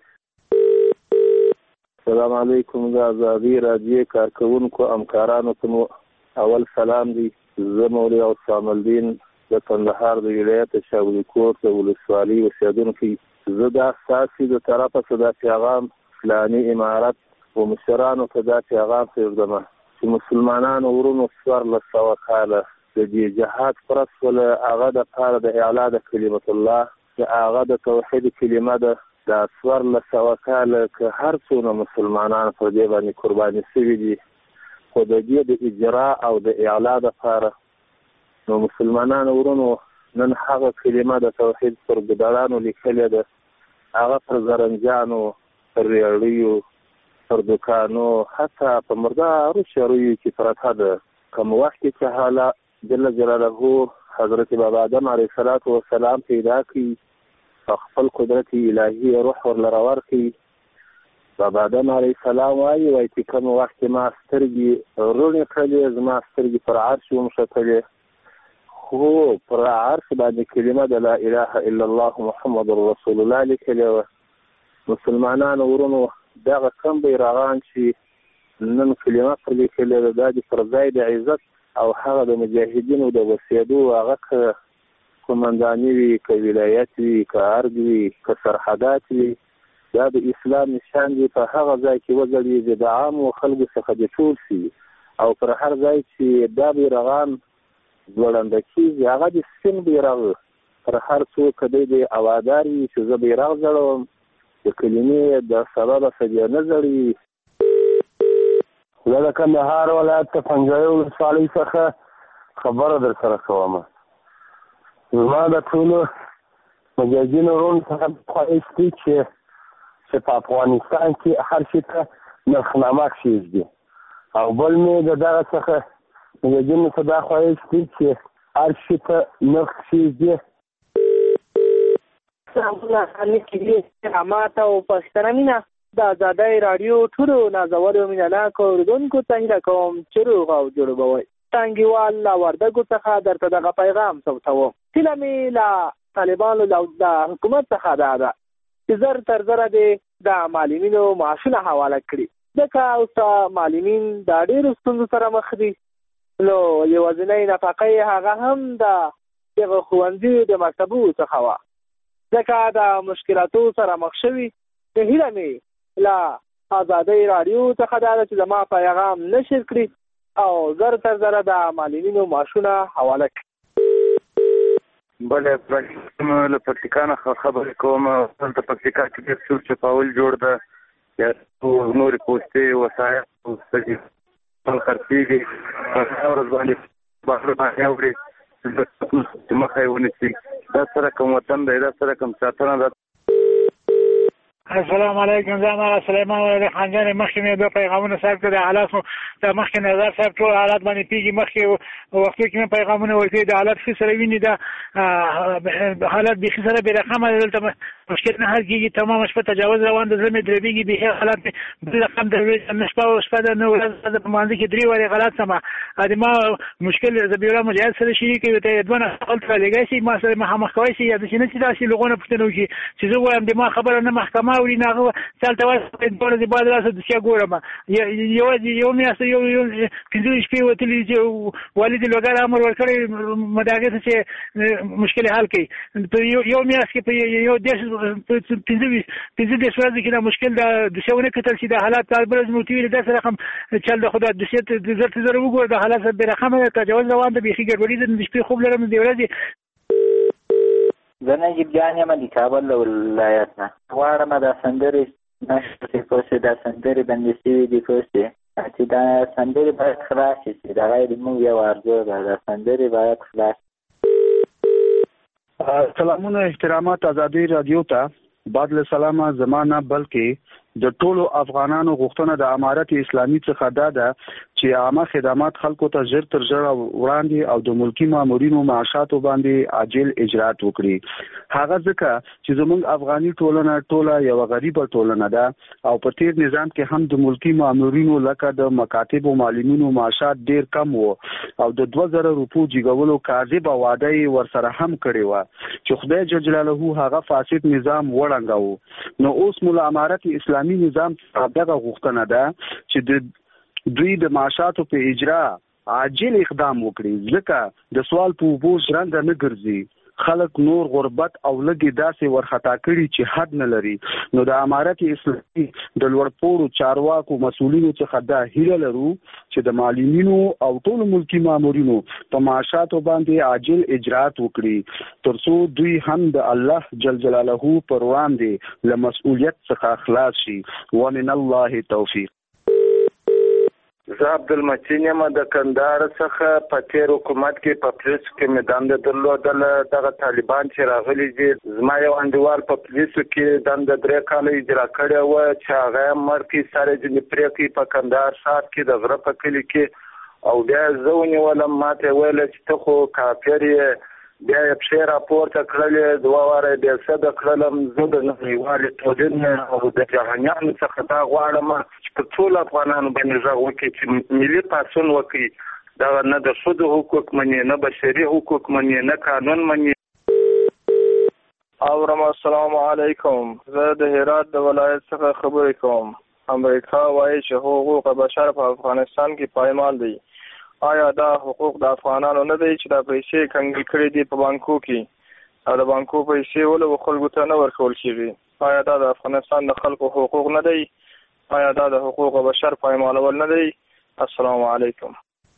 السلام علیکم. د ازادي راډیو کارکوونکو همکارانو ته مو اول سلام دی. زه مولوي عصام الدین د کندهار د ولایت شاولی کوټ د ولسوالۍ اوسېدونکی. زه دا ستاسې د طرفه څه دا پیغام فلاني امارت و مشرانو ته دا پیغام پرېږدم چې مسلمانانو ورونو 1400 کاله د دې جهاد فرض کړله، هغه دپاره د اعلا د کلمت الله، چې هغه د توحید کلمه ده. دا 1400 کاله که هر څونه مسلمانان پر دې باندې قرباني شوي دي، خو د دې د اجرا او د اعلا دپاره نو مسلمانانو ورونو نن هغه کلمه د توحید پر ګدړانو لیکلې ده، هغه پر زرنجانو، پر ریاړیو، پر دوکانو، حتی په مردارو شهریو کې پرته ده. کوم وخت کې چې حالا جل جلاله حضرت بابا آدم علیه السلام پیدا کړي، په خپل قدرت الهي روح ورله ورکړي، بابا آدم علیه السلام وایي چې کوم وخت کې ما سترګې روڼې کړلې، زما سترګې پر عرش ومښتلې، خو پر عرش باندې کلمه د لا اله الا الله محمد رسول الله لیکلې وه. مسلمانانو ورونو دغه کم بیرغان چې نن کلمه پر لیکلې ده، دا د پر ځای د عزت او هغه د مجاهدینو د وسیدو، هغه که قمنداني وي، که ولایت وي، که ارګ وي، که سرحدات وي، دا د اسلام نشان دی. په هغه ځای کې وځلیږي، د عامو خلکو څخه د ټول شي، او پر هر ځای چې دا بیرغان ځوړنده کېږي، هغه د سپین بیرغ پر هر څوک دی د اوادار وي چې زه بیرغ ځړوم، د کلمې د سببه څه نه ځړي. زه د کندهار ولایت د پنجوایي ولسوالۍ څخه خبره در سره کوم. زما د ټولو مجاهدینو ورونو څخه خواهش دی چې په افغانستان کې هر شي ته نرخنامه کښېږدي، او بل مې د دغه څخه مجاهدینو ته دا خواهش دی چې هر شي ته نرخ کښېږدي. رحمت او پښتنه مینه د ازادۍ راډیو ټولو نازولو مینه ناکو اورېدونکو ته هیله کوم چې روغ او جوړ به وئ. ټانګیوال له وردګو څخه درته دغه پیغام ثبتوم. هیله مې له طالبانو د حکومت څخه دا ده چې زر تر زره دې د معلمینو معاشونه حواله کړي، ځکه اوس معلمین د ډېرو ستونزو سره مخ دي. نو یوازینۍ نفقه یې هغه هم د دغه ښوونځیو د مکتبو څخه وه، ځکه د مشکلاتو سره مخ شوي. هیله مې له ازادۍ راډیو څخه دا ده چې زما پیغام نشر کړي او زر تر زره د معلمینو معاشونه حواله کړي. بله له پکتیکا نه خبرې کوم. دلته پکتیکا کې ډېر څوک چپاول جوړ ده، یا نورې پوستې وسایل خرڅېږي، په هغه ورځ باندې بهر باندې اوري مخه یې ونیسي. دا سره کوم وطن دی، دا سره کوم ساتنه ده. السلام علیکم. زه هغه سلیمان ولی خان جان مخکې مې دوه پیغامونه صاحب ته د حالات مو د مخکې نظر صاحب ټول حالات باندې پیږي. مخکې وختو کې مې پیغامونه ورکړي د حالات ښه سره ویني، دا حالات بیخي سره بې رقمه دلته مشکل نه حل کېږي. تمامه شپه تجاوز روان د زړه مې دربېږي، بیخي حالات مې بل رقم د شپه د 9 ورځ په مانځه کې 3 وارې غلط سمه د ما مشکل زبیره مجاهد سره شریک وي، ته دوه خپل لګای شي ما سره مخامخ کوي شي، یا د شي نه چې داسې لغونه پوښتنه وکړي چې زه وایم د ما خبره نه محکمه اوري، نه هغه چلته وایي دوه ورځې بعد راسه دسیا ګورم. یوازې یو میاشت یو 15 شپې وتلي چې والد لوګر امر ورکړی مداغې ته چې مشکل حل کړي. په یو میاشت کې په یو 15 ورځې کې دا مشکل د دسیاونه کتل چې د حالات بل مو تیل داسې رقم چل د خدا د سیت د زړه زره وګور د حالات به رقم تجاوز روان د بیخي ګډوډي د شپې خوب لرم دی ورځې. زه نجیب جان یم د کابل ولایت نه. غواړم دا سندرې نشته پوسې دا سندرې بندې شوي دي پوسې چې دا سندرې باید خلاص شي، چې دا غیر موږ یو ارزو ده، دا سندرې باید خلاص. سلامونه احترامات ازادي رادیو ته. بعد له سلامه زمانه بلکې د ټولو افغانانو غوښتنه د امارت اسلامي څخه ده چې عامه خدمات خلکو ته ژر تر ژره وړاندې او د ملکی مامورینو معاشاتو باندې عاجل اجرات وکړي. هغه ځکه چې زموږ افغاني ټولنه ټوله یو غریبه ټولنه ده او په تیر نظام کې هم د ملکی مامورینو لکه د مکاتب او معلمینو معاشات ډیر کم وو او د 2000 روپو جګولو کاذبه وعده یې ورسره هم کړې وه چې خدای جل جلاله هغه فاسد نظام وړانداو. نو اوس مولا امارت اسلامي نظام دغه غوښتنه ده چې دوی د معاشاتو په اجرا عاجل اقدام وکړي، ځکه د سوال په اوبو ژرنده نه ګرځي. خلک نور غربت او لګي داسې ورخطا کړي چې حد نه لري. نو د امارت اسلامي د لوړپوړو چارواکو مسؤلینو څخه دا هیله لرو چې د معلمینو او ټولو ملکی مامورینو په معاشاتو باندې عاجل اجرات وکړي ترڅو دوی هم د الله جل جلاله پر وړاندې له مسؤلیت څخه خلاص شي. ومن الله توفیق. زه عبدالمتین یم د کندهار څخه. په تیر حکومت کې په پولیسو کې مې دنده درلودله. دغه طالبان چې راغلي دي، زما یو انډیوال په پولیسو کې دنده 3 کاله اجرا کړې وه چې هغه یې مړ کړي، سر یې ځینې پرې کړي په کندهار ښار کې د غره په کلي کې. او بیا زه ونیولم، ما ته یې ویله چې ته خو کافر یې. بیا یې پښې راپورته کړلې، 2 واره یې بېسده کړلم. زه د نړیوالې ټولنې او د جهانیانو څخه دا غواړم چې په ټولو افغانانو باندې غږ وکړي چې ملي پاڅون وکړي. دغه نه د ښځو حقوق مني، نه بشري حقوق مني، نه قانون مني. اورم. السلام علیکم. زه د هرات د ولایت څخه خبرې کوم. امریکا وایي چې حقوق بشر په افغانستان کې پایمال دي. آیا دا حقوق د افغانانو نه دی چې دا پیسې کنګل کړي دي په بانکو کې او د بانکو پیسې ولې خلکو ته نه ورکول کېږي؟ آیا دا د افغانستان د خلکو حقوق نه دی؟ آیا دا د حقوق بشر پایمالول نه دی؟ السلام علیکم.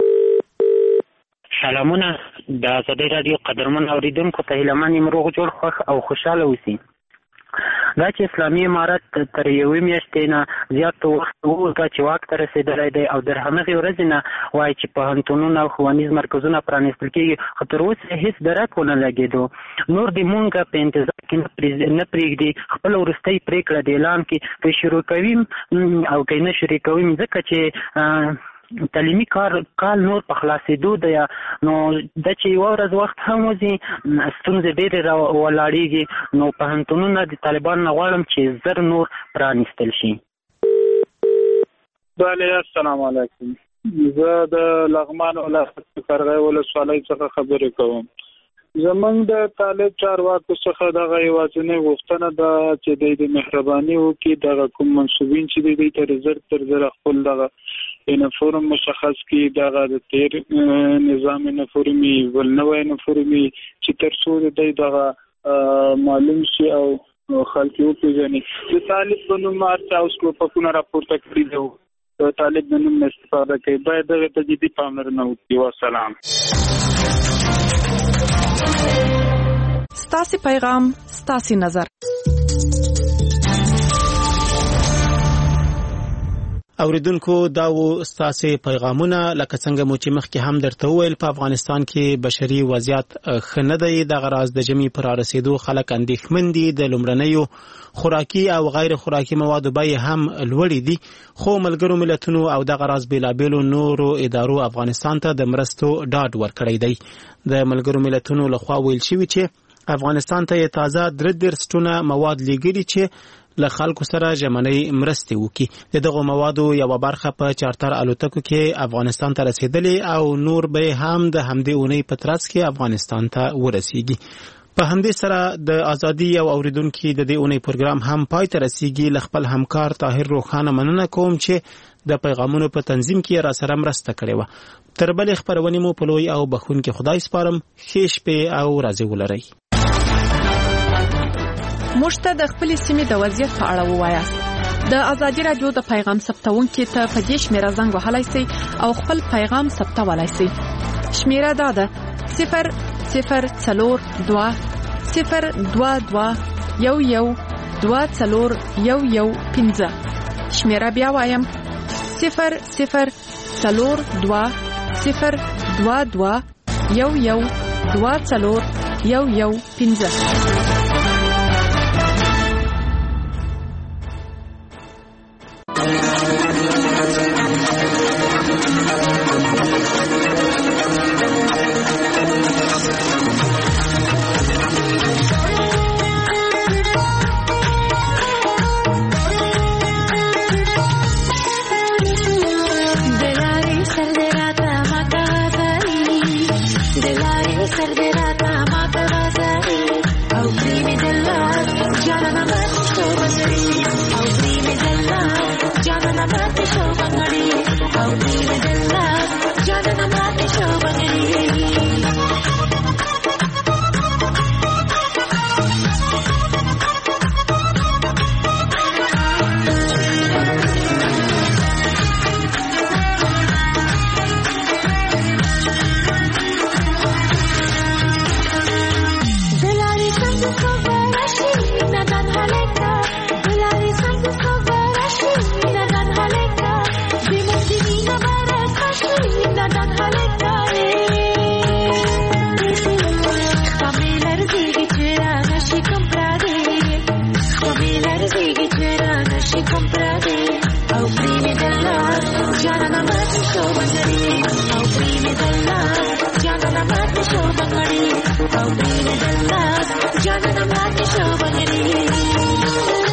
سلامونه. د ازادي رادیو قدرمن اوریدونکو ته هیله من یم روغ جوړ خوښ او خوشحاله اوسئ. دا چې اسلامي امارت تر یوې میاشتې نه زیات وخت وروسته چې واک ته رسېدلی دی او در همغې ورځې نه وایي چې پوهنتونونه او ښوونیز مرکزونه پرانیستل کېږي، خو تر اوسه هېڅ درک ونه لګېدو. نور دې مونږ په انتظار کې نه پرېږدي، خپله وروستۍ پرېکړه د اعلان کې که شروع کوي او که نه شروع کوي، ځکه چې تعلیمي کال نور په خلاصېدو دی. نو دا چې یوه ورځ وخت هم وځي، ستونزې ډېرې ولاړېږي. نو پوهنتونونه د طالبانو نه غواړم چې زر نور پرانیستل شي. بله، السلام علیکم. زه د لغمان ولایت قرغې ولسوالۍ څخه خبرې کوم. زمونږ د طالب چارواکو څخه دغه یوازینۍ غوښتنه ده چې دوی د مهرباني وکړي دغه کوم منصوبین چې دوی ته زر تر زره خپل دغه یونیفورم مشخص کړي، دغه د تیر نظام یونیفورمي بل نوی یونیفورمي چې تر څو دوی دغه معلوم شي او خلک وپېژني. د طالب په نوم هر چا اوس ټوپکونه راپورته کړي دي، د طالب د نوم نه استفاده کوي. باید دغې ته جدي پاملرنه وکړي. والسلام. ستاسې پیغام ستاسې نظر. اوریدونکو دا و ستاسې پیغامونه. لکه څنګه مو چې مخکې هم درته وویل، په افغانستان کې بشري وضعیت ښه نه دی. دغه راز د ژمي پر رارسېدو خلک اندېښمن دي. د لومړنیو خوراکي او غیر خوراکي موادو بیې هم لوړې دي، خو ملګرو ملتونو او دغه راز بېلابېلو نورو ادارو افغانستان ته د مرستو ډاډ ورکړی دی. د ملګرو ملتونو لخوا ویل شوي چې افغانستان ته یې تازه 33 ټنه مواد لیږلي چې له خلکو سره ژمنۍ مرستې وکړي. د دغو موادو یوه برخه په چارتر الوتکو کې افغانستان ته رسېدلې او نور به هم د همدې اونۍ په ترڅ کې افغانستان ته ورسیږي. په همدې سره د ازادي او اوریدونکو د دې اونۍ پروګرام هم پای ته رسیږي. له خپل همکار طاهر روخانه مننه کوم چې د پیغامونو په تنظیم کې را سره مرسته کړې وه. تر بلې خپرونې مو په لوی او بخښونکي خدای سپارم. ښې شپې او ورځې ولرئ. موږ ته د خپلې سیمې د وضعیت په اړه ووایاست. د ازادي رادیو د پیغام ثبتونکي ته په دې شمیره زنګ وهلی سئ او خپل پیغام ثبتولی سئ. شمیره دا ده 0022211241115. شمیره بیا وایم Jangan mati show bangari